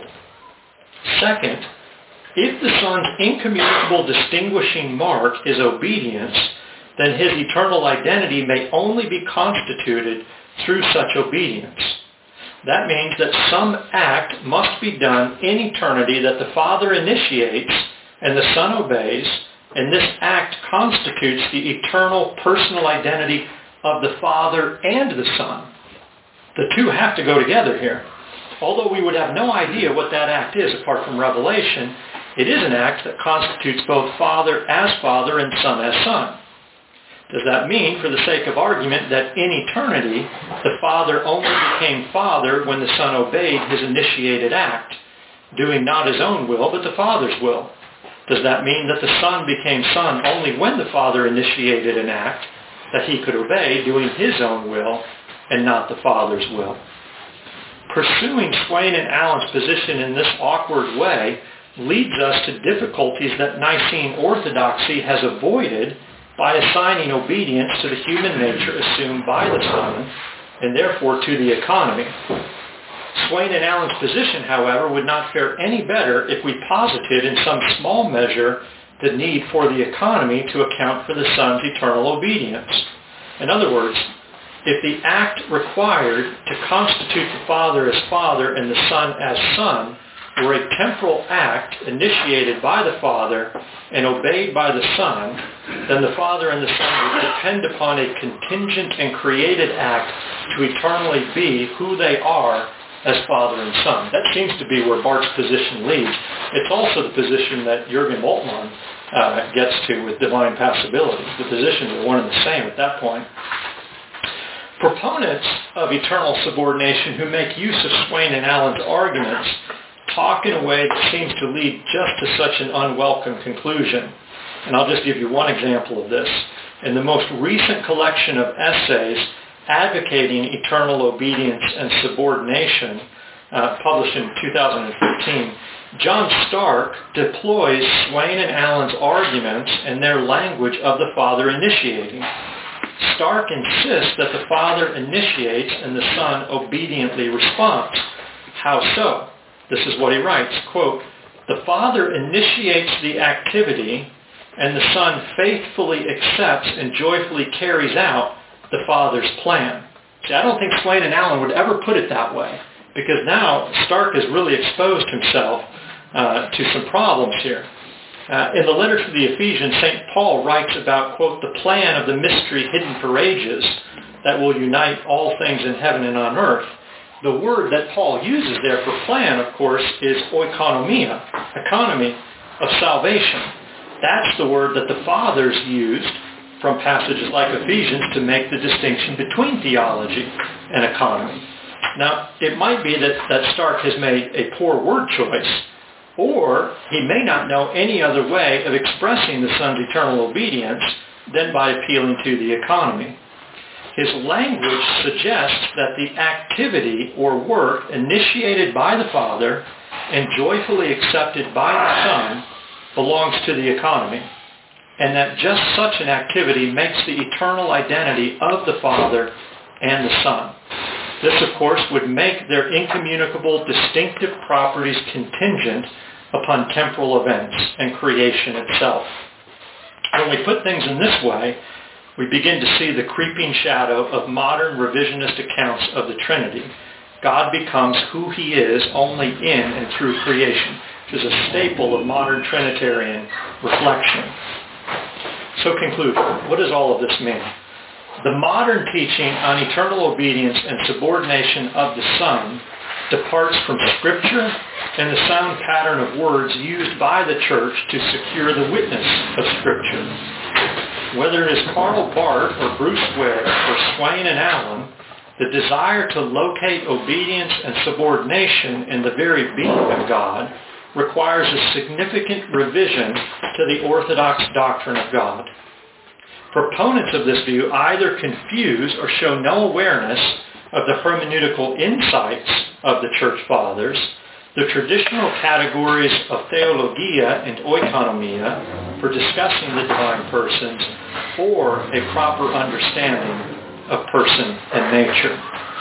Second, if the Son's incommunicable distinguishing mark is obedience, then his eternal identity may only be constituted through such obedience. That means that some act must be done in eternity that the Father initiates and the Son obeys, and this act constitutes the eternal personal identity of the Father and the Son. The two have to go together here. Although we would have no idea what that act is apart from revelation, it is an act that constitutes both Father as Father and Son as Son. Does that mean, for the sake of argument, that in eternity, the Father only became Father when the Son obeyed his initiated act, doing not his own will, but the Father's will? Does that mean that the Son became Son only when the Father initiated an act that he could obey, doing his own will and not the Father's will? Pursuing Swain and Allen's position in this awkward way leads us to difficulties that Nicene orthodoxy has avoided by assigning obedience to the human nature assumed by the Son, and therefore to the economy. Swain and Allen's position, however, would not fare any better if we posited in some small measure the need for the economy to account for the Son's eternal obedience. In other words, if the act required to constitute the Father as Father and the Son as Son were a temporal act initiated by the Father and obeyed by the Son, then the Father and the Son would depend upon a contingent and created act to eternally be who they are as Father and Son. That seems to be where Barth's position leads. It's also the position that Jürgen Moltmann gets to with divine passibility. The positions are one and the same at that point. Proponents of eternal subordination who make use of Swain and Allen's arguments talk in a way that seems to lead just to such an unwelcome conclusion. And I'll just give you one example of this. In the most recent collection of essays advocating eternal obedience and subordination, published in 2015, John Stark deploys Swain and Allen's arguments and their language of the Father initiating. Stark insists that the Father initiates and the Son obediently responds. How so? This is what he writes, quote, "The Father initiates the activity and the Son faithfully accepts and joyfully carries out the Father's plan." See, I don't think Swain and Allen would ever put it that way, because now Stark has really exposed himself to some problems here. In the letter to the Ephesians, St. Paul writes about, quote, "the plan of the mystery hidden for ages that will unite all things in heaven and on earth, The word that Paul uses there for plan, of course, is oikonomia, economy of salvation. That's the word that the fathers used from passages like Ephesians to make the distinction between theology and economy. Now, it might be that Stark has made a poor word choice, or he may not know any other way of expressing the Son's eternal obedience than by appealing to the economy. His language suggests that the activity or work initiated by the Father and joyfully accepted by the Son belongs to the economy, and that just such an activity makes the eternal identity of the Father and the Son. This, of course, would make their incommunicable distinctive properties contingent upon temporal events and creation itself. When we put things in this way, we begin to see the creeping shadow of modern revisionist accounts of the Trinity. God becomes who he is only in and through creation, which is a staple of modern Trinitarian reflection. So conclusion, what does all of this mean? The modern teaching on eternal obedience and subordination of the Son departs from Scripture and the sound pattern of words used by the Church to secure the witness of Scripture. Whether it is Karl Barth or Bruce Ware or Swain and Allen, the desire to locate obedience and subordination in the very being of God requires a significant revision to the orthodox doctrine of God. Proponents of this view either confuse or show no awareness of the hermeneutical insights of the Church Fathers, the traditional categories of theologia and oikonomia for discussing the divine persons, or a proper understanding of person and nature.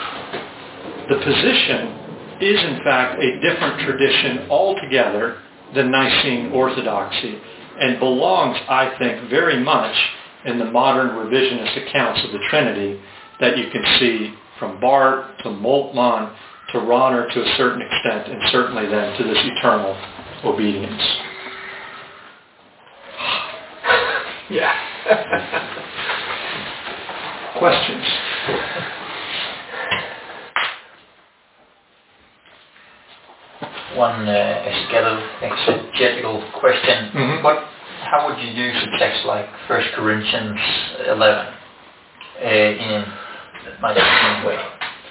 The position is in fact a different tradition altogether than Nicene Orthodoxy, and belongs, I think, very much in the modern revisionist accounts of the Trinity that you can see from Barth to Moltmann to Rahner to a certain extent, and certainly then to this eternal obedience. Yeah. Questions? One exegetical question. Mm-hmm. How would you use a text like 1 Corinthians 11 in my own way?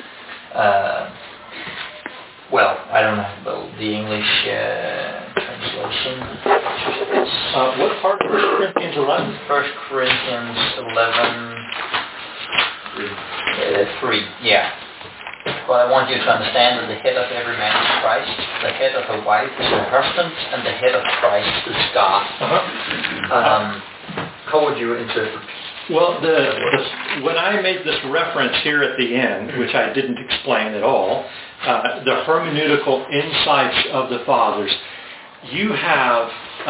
Well, I don't know the English translation. What part of 1 Corinthians 11? 1 Corinthians 11, 3, yeah. Well, I want you to understand that the head of every man is Christ, the head of a wife is her husband, and the head of Christ is God. How would you interpret? Well, when I made this reference here at the end, which I didn't explain at all, the hermeneutical insights of the Fathers, you have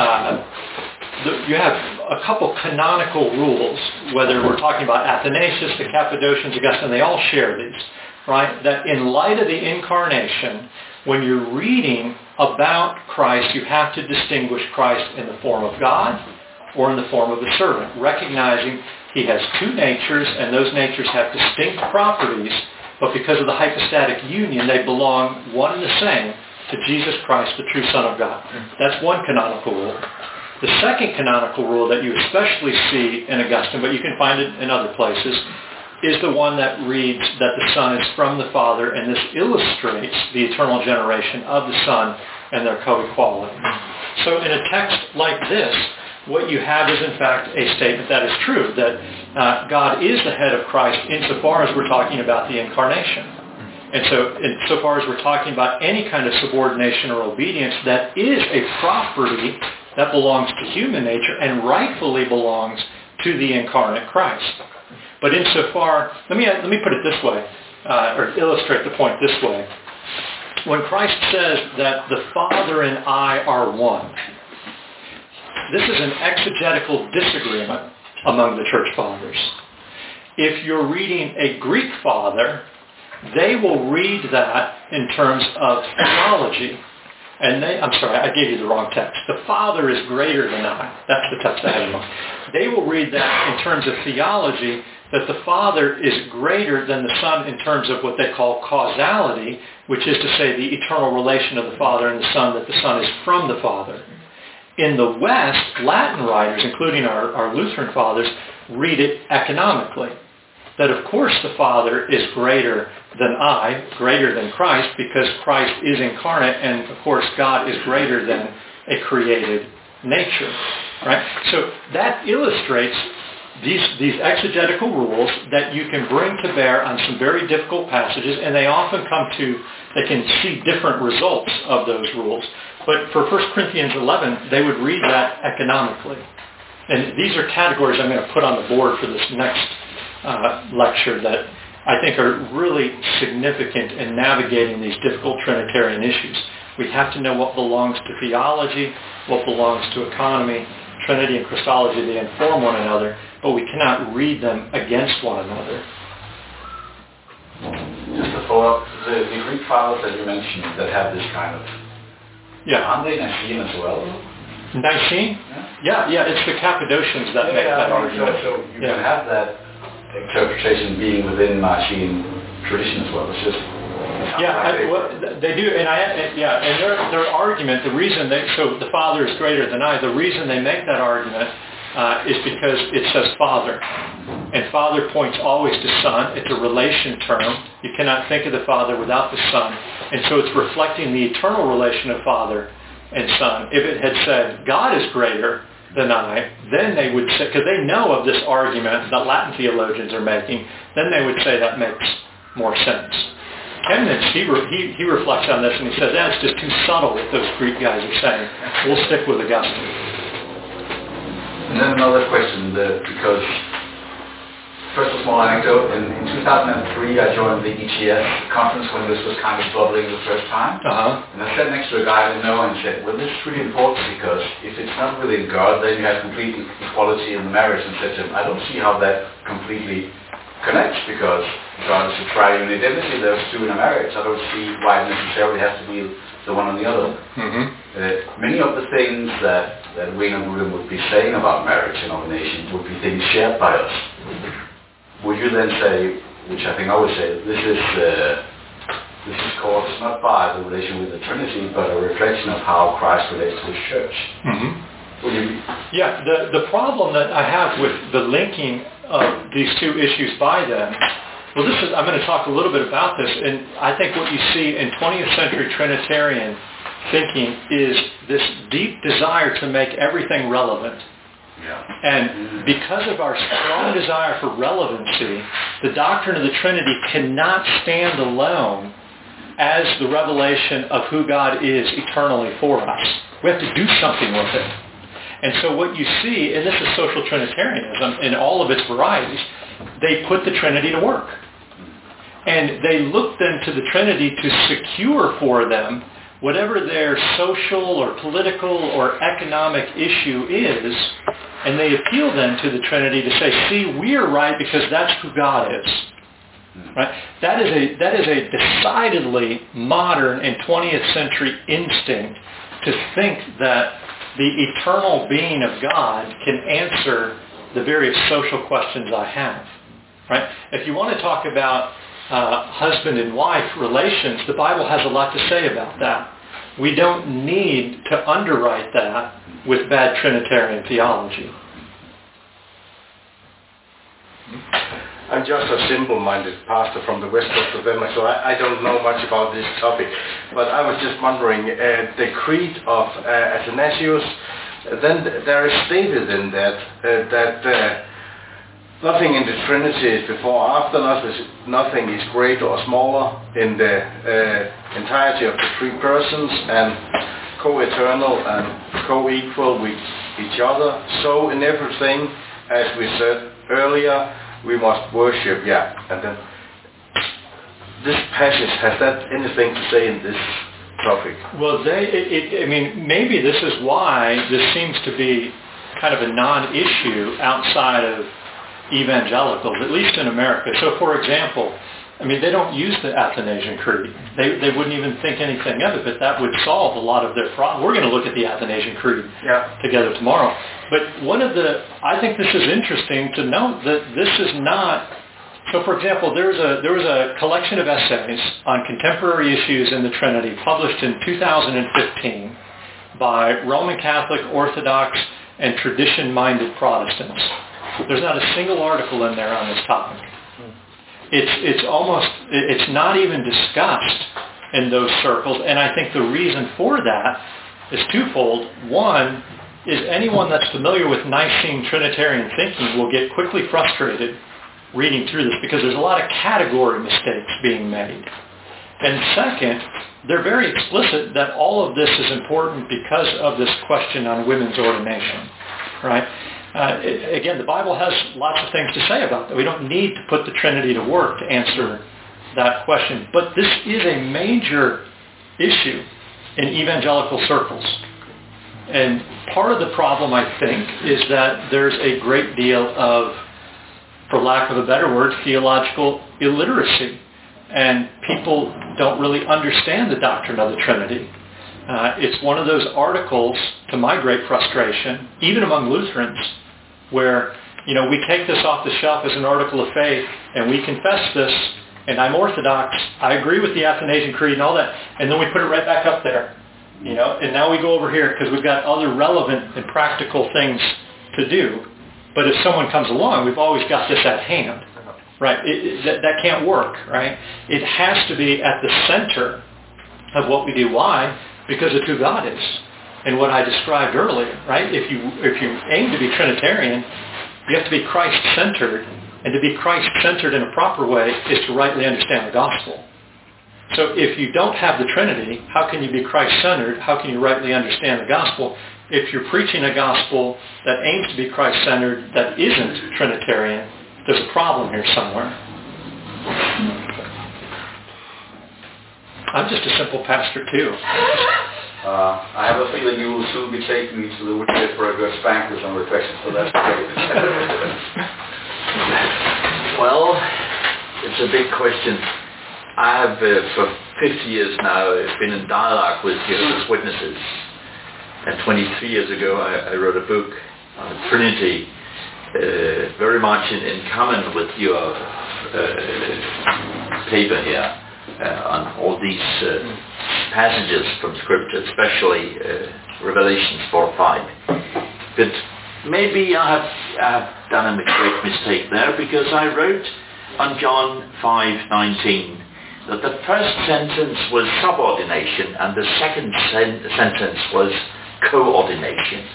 a couple canonical rules, whether we're talking about Athanasius, the Cappadocians, Augustine, they all share these, right? That in light of the Incarnation, when you're reading about Christ, you have to distinguish Christ in the form of God or in the form of a servant, recognizing he has two natures, and those natures have distinct properties, but because of the hypostatic union, they belong one and the same to Jesus Christ, the true Son of God. That's one canonical rule. The second canonical rule that you especially see in Augustine, but you can find it in other places, is the one that reads that the Son is from the Father, and this illustrates the eternal generation of the Son and their co-equality. So in a text like this, what you have is in fact a statement that is true, that God is the head of Christ insofar as we're talking about the Incarnation. And so insofar as we're talking about any kind of subordination or obedience, that is a property that belongs to human nature and rightfully belongs to the incarnate Christ. But insofar, let me put it this way, or illustrate the point this way. When Christ says that the Father and I are one, this is an exegetical disagreement among the Church Fathers. If you're reading a Greek father, they will read that in terms of theology. And I gave you the wrong text. The Father is greater than I. That's the text I had in mind. They will read that in terms of theology that the Father is greater than the Son in terms of what they call causality, which is to say the eternal relation of the Father and the Son, that the Son is from the Father. In the West, Latin writers, including our Lutheran fathers, read it economically. That of course the Father is greater than greater than Christ, because Christ is incarnate, and of course God is greater than a created nature. Right? So that illustrates these exegetical rules that you can bring to bear on some very difficult passages, and they often they can see different results of those rules. But for 1 Corinthians 11, they would read that economically. And these are categories I'm going to put on the board for this next lecture that I think are really significant in navigating these difficult Trinitarian issues. We have to know what belongs to theology, what belongs to economy. Trinity and Christology, they inform one another, but we cannot read them against one another. Just a follow-up, the Greek fathers that you mentioned that have this kind of... Aren't they Nicene as well? Nicene? Yeah, it's the Cappadocians that make that argument. So you can have that interpretation being within Nicene tradition as well. It's just... they do, and their argument, the reason so the Father is greater than I, the reason they make that argument is because it says Father. And Father points always to Son. It's a relation term. You cannot think of the Father without the Son. And so it's reflecting the eternal relation of Father and Son. If it had said God is greater than I, then they would say, because they know of this argument that Latin theologians are making, then they would say that makes more sense. Chemnitz, he reflects on this and he says, that's just too subtle what those Greek guys are saying. We'll stick with Augustine. And then another question, because first a small anecdote, in 2003 I joined the EGS conference when this was kind of bubbling the first time. And I sat next to a guy I didn't know and said, well, this is really important because if it's not within God, then you have complete equality in the marriage. And said to him, I don't see how that completely connects, because God is a triune identity. There's two in a marriage. I don't see why it necessarily has to be the one or the other. Many of the things that Wayne and William would be saying about marriage and ordination would be things shared by us. Would you then say, which I think I would say, this is caused not by the relation with the Trinity, but a reflection of how Christ relates to His church? Yeah, the problem that I have with the linking of these two issues by them, well, I'm going to talk a little bit about this, and I think what you see in 20th century Trinitarian thinking is this deep desire to make everything relevant. And because of our strong desire for relevancy, the doctrine of the Trinity cannot stand alone as the revelation of who God is eternally for us. We have to do something with it. And so what you see, and this is social Trinitarianism in all of its varieties, they put the Trinity to work. And they look then to the Trinity to secure for them whatever their social or political or economic issue is, and they appeal then to the Trinity to say, see, we are right because that's who God is. Right? That is a decidedly modern and 20th century instinct to think that the eternal being of God can answer the various social questions I have. Right? If you want to talk about husband and wife relations, the Bible has a lot to say about that. We don't need to underwrite that with bad Trinitarian theology. I'm just a simple-minded pastor from the west coast of Denmark, so I don't know much about this topic. But I was just wondering, the creed of Athanasius, then there is stated in that nothing in the Trinity is before or after, nothing is greater or smaller in the entirety of the three persons, and co-eternal and co-equal with each other. So in everything, as we said earlier, we must worship, and then this passage, has that anything to say in this topic? Well, maybe this is why this seems to be kind of a non-issue outside of evangelicals, at least in America. So, for example, I mean, they don't use the Athanasian Creed. They wouldn't even think anything of it, but that would solve a lot of their problems. We're going to look at the Athanasian Creed together tomorrow. But I think this is interesting to note that this is not, so for example, there was a collection of essays on contemporary issues in the Trinity published in 2015 by Roman Catholic, Orthodox, and tradition-minded Protestants. There's not a single article in there on this topic. It's not even discussed in those circles, and I think the reason for that is twofold. One is anyone that's familiar with Nicene Trinitarian thinking will get quickly frustrated reading through this because there's a lot of category mistakes being made. And second, they're very explicit that all of this is important because of this question on women's ordination, right? Again, the Bible has lots of things to say about that. We don't need to put the Trinity to work to answer that question. But this is a major issue in evangelical circles. And part of the problem, I think, is that there's a great deal of, for lack of a better word, theological illiteracy. And people don't really understand the doctrine of the Trinity. It's one of those articles, to my great frustration, even among Lutherans, where, we take this off the shelf as an article of faith, and we confess this, and I'm Orthodox, I agree with the Athanasian Creed and all that, and then we put it right back up there, and now we go over here because we've got other relevant and practical things to do. But if someone comes along, we've always got this at hand. Right, that can't work, right? It has to be at the center of what we do. Why? Because it's who God is and what I described earlier, right? If you aim to be Trinitarian, you have to be Christ-centered, and to be Christ-centered in a proper way is to rightly understand the gospel. So if you don't have the Trinity, how can you be Christ-centered? How can you rightly understand the gospel? If you're preaching a gospel that aims to be Christ-centered that isn't Trinitarian, there's a problem here somewhere. I'm just a simple pastor too. I have a feeling you will soon be taking me to the Woodgate for a good spank with some of the questions, so that's great. Well, it's a big question. I have, for 50 years now, been in dialogue with Jehovah's Witnesses. And 23 years ago, I wrote a book on Trinity, very much in common with your paper here on all these passages from Scripture, especially Revelations 4:5. But maybe I have done a great mistake there, because I wrote on John 5:19 that the first sentence was subordination and the second sentence was coordination.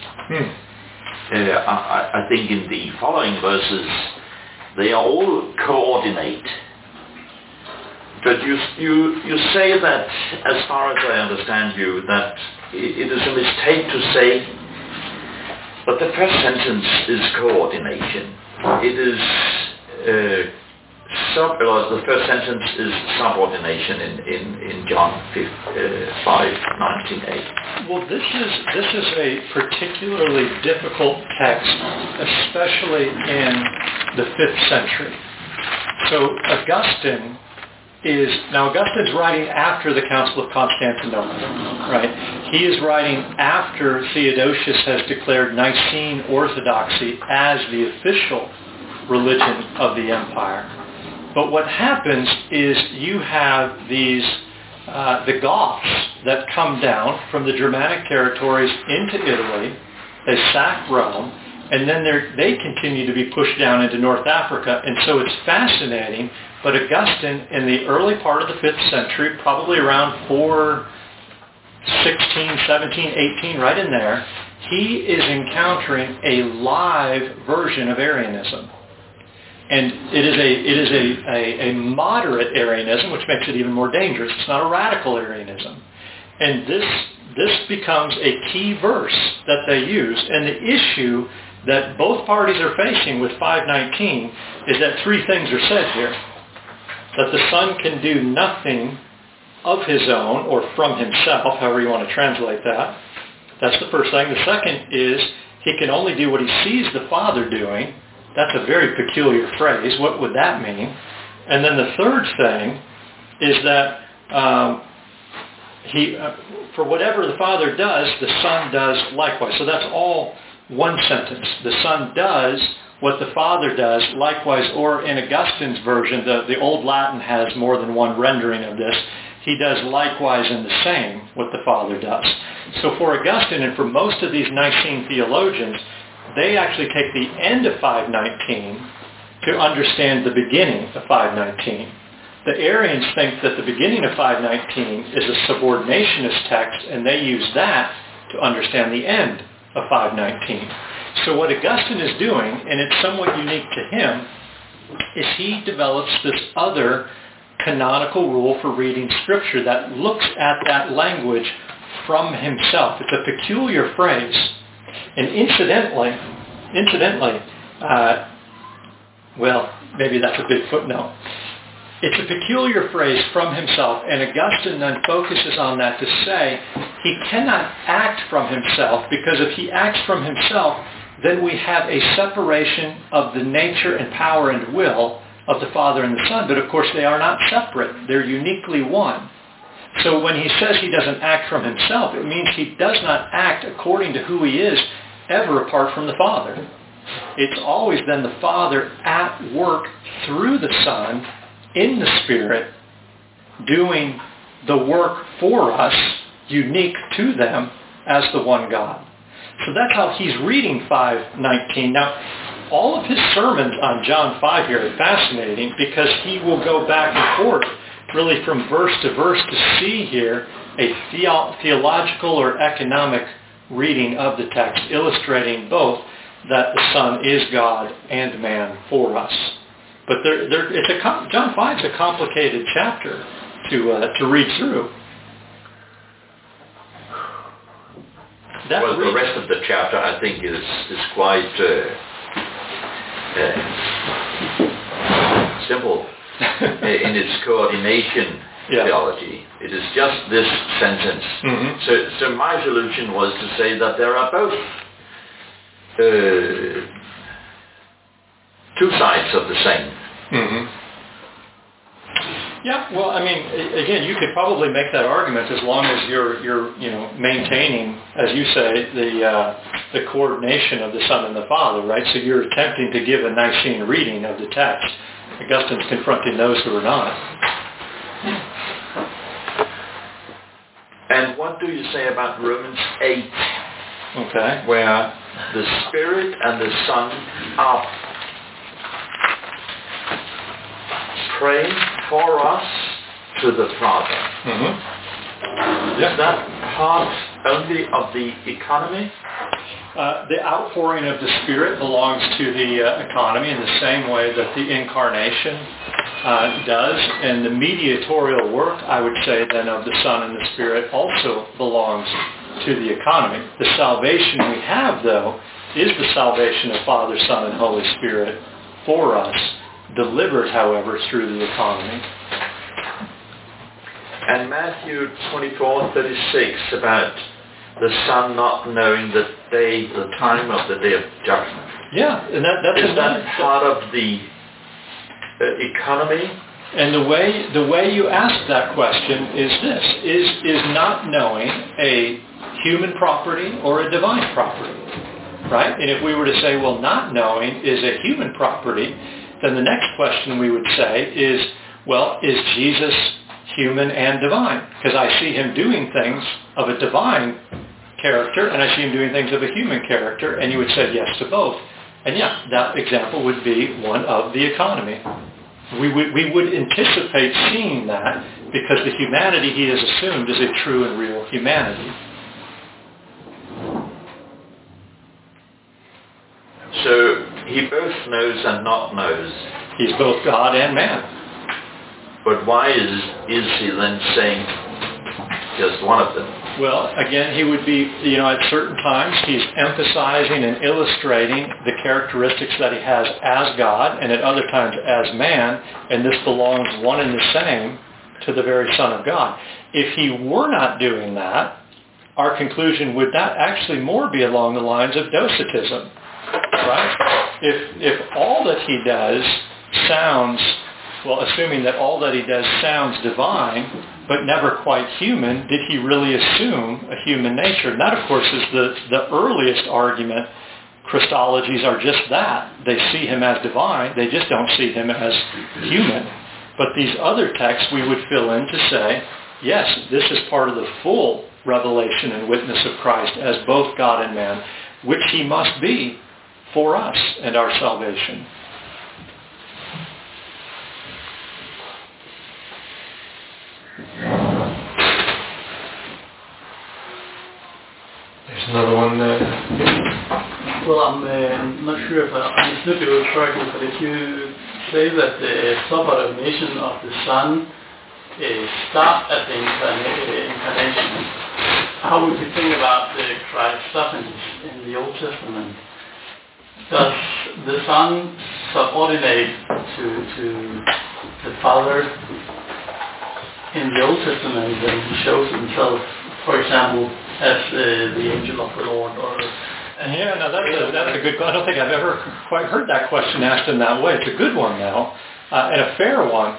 I think in the following verses they are all coordinate. But you say that, as far as I understand you, that it is a mistake to say that the first sentence is coordination. It is the first sentence is subordination in John 5:19a. Well, this is a particularly difficult text, especially in the 5th century. So Augustine's writing after the Council of Constantinople, right? He is writing after Theodosius has declared Nicene Orthodoxy as the official religion of the empire. But what happens is you have these, the Goths that come down from the Germanic territories into Italy. They sack Rome, and then they continue to be pushed down into North Africa. And so it's fascinating. But Augustine, in the early part of the 5th century, probably around 416, 17, 18, right in there, he is encountering a live version of Arianism. And it is a moderate Arianism, which makes it even more dangerous. It's not a radical Arianism. And this becomes a key verse that they use. And the issue that both parties are facing with 5:19 is that 3 things are said here. That the Son can do nothing of his own or from himself, however you want to translate that. That's the first thing. The second is he can only do what he sees the Father doing. That's a very peculiar phrase. What would that mean? And then the third thing is that for whatever the Father does, the Son does likewise. So that's all one sentence. The Son does what the Father does likewise, or in Augustine's version, the Old Latin has more than one rendering of this. He does likewise in the same what the Father does. So for Augustine and for most of these Nicene theologians, they actually take the end of 519 to understand the beginning of 519. The Arians think that the beginning of 519 is a subordinationist text, and they use that to understand the end of 519. So what Augustine is doing, and it's somewhat unique to him, is he develops this other canonical rule for reading Scripture that looks at that language from himself. It's a peculiar phrase. And incidentally, well, maybe that's a big footnote. It's a peculiar phrase from himself, and Augustine then focuses on that to say he cannot act from himself, because if he acts from himself, then we have a separation of the nature and power and will of the Father and the Son. But of course they are not separate. They're uniquely one. So when he says he doesn't act from himself, it means he does not act according to who he is ever apart from the Father. It's always then the Father at work through the Son in the Spirit, doing the work for us, unique to them, as the one God. So that's how he's reading 5:19. Now, all of his sermons on John 5 here are fascinating, because he will go back and forth really from verse to verse to see here a theological or economic reading of the text, illustrating both that the Son is God and man for us. But John 5 is a complicated chapter to read through. The rest of the chapter, I think, is quite simple in its coordination theology. It is just this sentence. Mm-hmm. So my solution was to say that there are both two sides of the same. Mm-hmm. Yeah, well, I mean, again, you could probably make that argument as long as you're maintaining, as you say, the coordination of the Son and the Father, right? So you're attempting to give a Nicene reading of the text. Augustine's confronting those who are not. And what do you say about Romans 8? Okay. Where the Spirit and the Son are praying for us to the Father. Mm-hmm. Is that part only of the economy? The outpouring of the Spirit belongs to the economy in the same way that the incarnation does. And the mediatorial work, I would say, then of the Son and the Spirit also belongs to the economy. The salvation we have, though, is the salvation of Father, Son, and Holy Spirit for us, delivered, however, through the economy. And Matthew 24:36 about the Son not knowing the time of the day of judgment. Yeah, and that's is that part of the economy? And the way you ask that question is this: is not knowing a human property or a divine property, right? And if we were to say, well, not knowing is a human property, then the next question we would say is, well, is Jesus human and divine? Because I see him doing things of a divine character, and I see him doing things of a human character, and you would say yes to both. And yeah, that example would be one of the economy. We would anticipate seeing that, because the humanity he has assumed is a true and real humanity. So he both knows and not knows. He's both God and man. But why is he then saying just one of them? Well, again, he would be, at certain times he's emphasizing and illustrating the characteristics that he has as God, and at other times as man, and this belongs one and the same to the very Son of God. If he were not doing that, our conclusion would that actually more be along the lines of Docetism, right? If all that he does sounds Well, assuming that all that he does sounds divine, but never quite human, did he really assume a human nature? And that, of course, is the earliest argument. Christologies are just that. They see him as divine. They just don't see him as human. But these other texts we would fill in to say, yes, this is part of the full revelation and witness of Christ as both God and man, which he must be for us and our salvation. There's another one there. Well, I'm not sure if I understood you correctly, but if you say that the subordination of the Son stopped at the incarnation, how would you think about the Christ sufferings in the Old Testament? Does the Son subordinate to the Father in the Old Testament when he shows himself, for example, as the angel of the Lord? Yeah, no, that's a good question. I don't think I've ever quite heard that question asked in that way. It's a good one, though, and a fair one.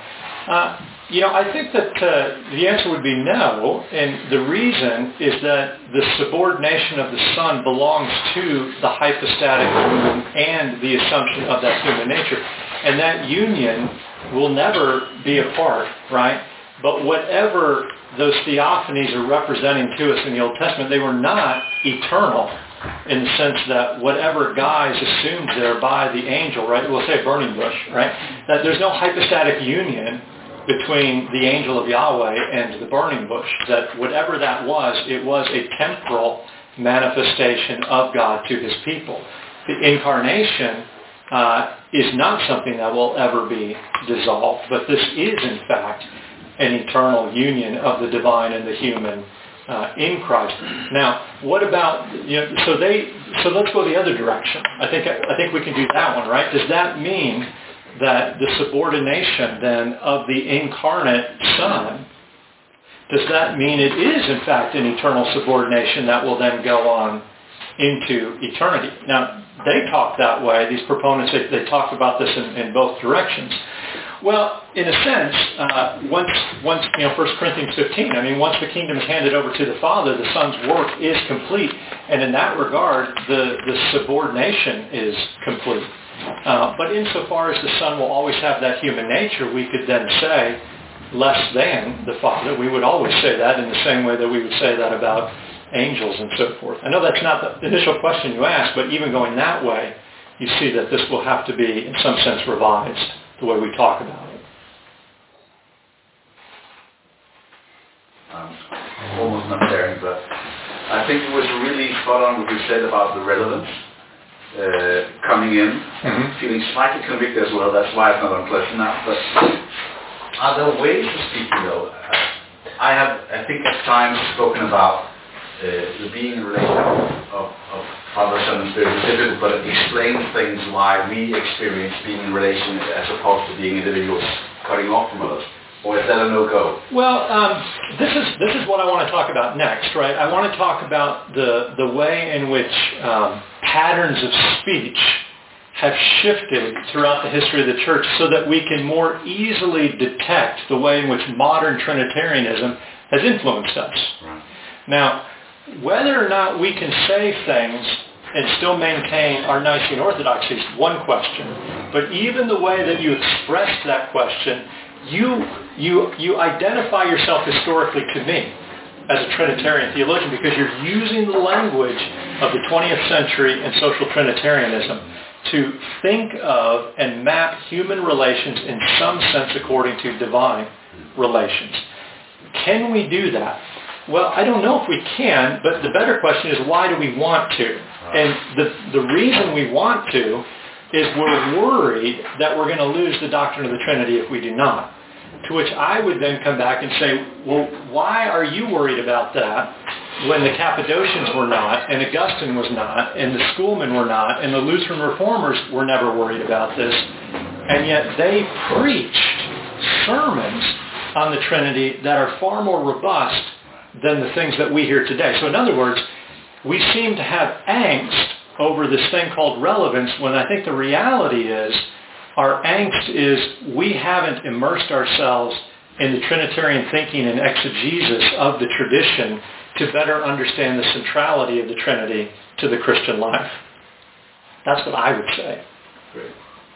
I think that the answer would be no, and the reason is that the subordination of the Son belongs to the hypostatic union and the assumption of that human nature, and that union will never be apart, right? But whatever those theophanies are representing to us in the Old Testament, they were not eternal in the sense that whatever guise assumed there by the angel, right? We'll say burning bush, right? That there's no hypostatic union between the angel of Yahweh and the burning bush. That whatever that was, it was a temporal manifestation of God to his people. The incarnation is not something that will ever be dissolved, but this is in fact an eternal union of the divine and the human in Christ. Now, what about, so let's go the other direction. I think we can do that one, right? Does that mean that the subordination then of the incarnate Son, does that mean it is in fact an eternal subordination that will then go on into eternity? Now, they talk that way, these proponents, they talk about this in both directions. Well, in a sense, once 1 Corinthians 15, once the kingdom is handed over to the Father, the Son's work is complete. And in that regard, the subordination is complete. But insofar as the Son will always have that human nature, we could then say, less than the Father. We would always say that in the same way that we would say that about angels and so forth. I know that's not the initial question you asked, but even going that way, you see that this will have to be, in some sense, revised, the way we talk about it. Almost not daring, but I think it was really spot on what you said about the relevance coming in, feeling slightly convicted as well. That's why it's not unpleasant now. But are there ways of speaking, though? I think at times spoken about the being in relation of Father, Son, and Spirit is difficult, but it explains things why we experience being in relation as opposed to being individuals cutting off from others. Or is that a no-go? Well, this is what I want to talk about next, right? I want to talk about the way in which patterns of speech have shifted throughout the history of the church so that we can more easily detect the way in which modern Trinitarianism has influenced us. Right. Now, whether or not we can say things and still maintain our Nicene Orthodoxy is one question. But even the way that you express that question, you identify yourself historically to me as a Trinitarian theologian because you're using the language of the 20th century and social Trinitarianism to think of and map human relations in some sense according to divine relations. Can we do that? Well, I don't know if we can, but the better question is why do we want to? And the reason we want to is we're worried that we're going to lose the doctrine of the Trinity if we do not. To which I would then come back and say, well, why are you worried about that when the Cappadocians were not, and Augustine was not, and the Schoolmen were not, and the Lutheran Reformers were never worried about this, and yet they preached sermons on the Trinity that are far more robust than the things that we hear today. So in other words, we seem to have angst over this thing called relevance when I think the reality is Our angst is we haven't immersed ourselves in the Trinitarian thinking and exegesis of the tradition to better understand the centrality of the Trinity to the Christian life. That's what I would say. Great.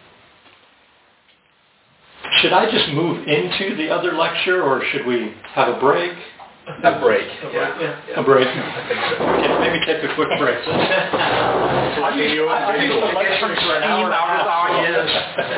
Should I just move into the other lecture, or should we have a break? A break. Yeah. A break. I think so. Okay, maybe take a quick break. I used to lecture for an hour and a half.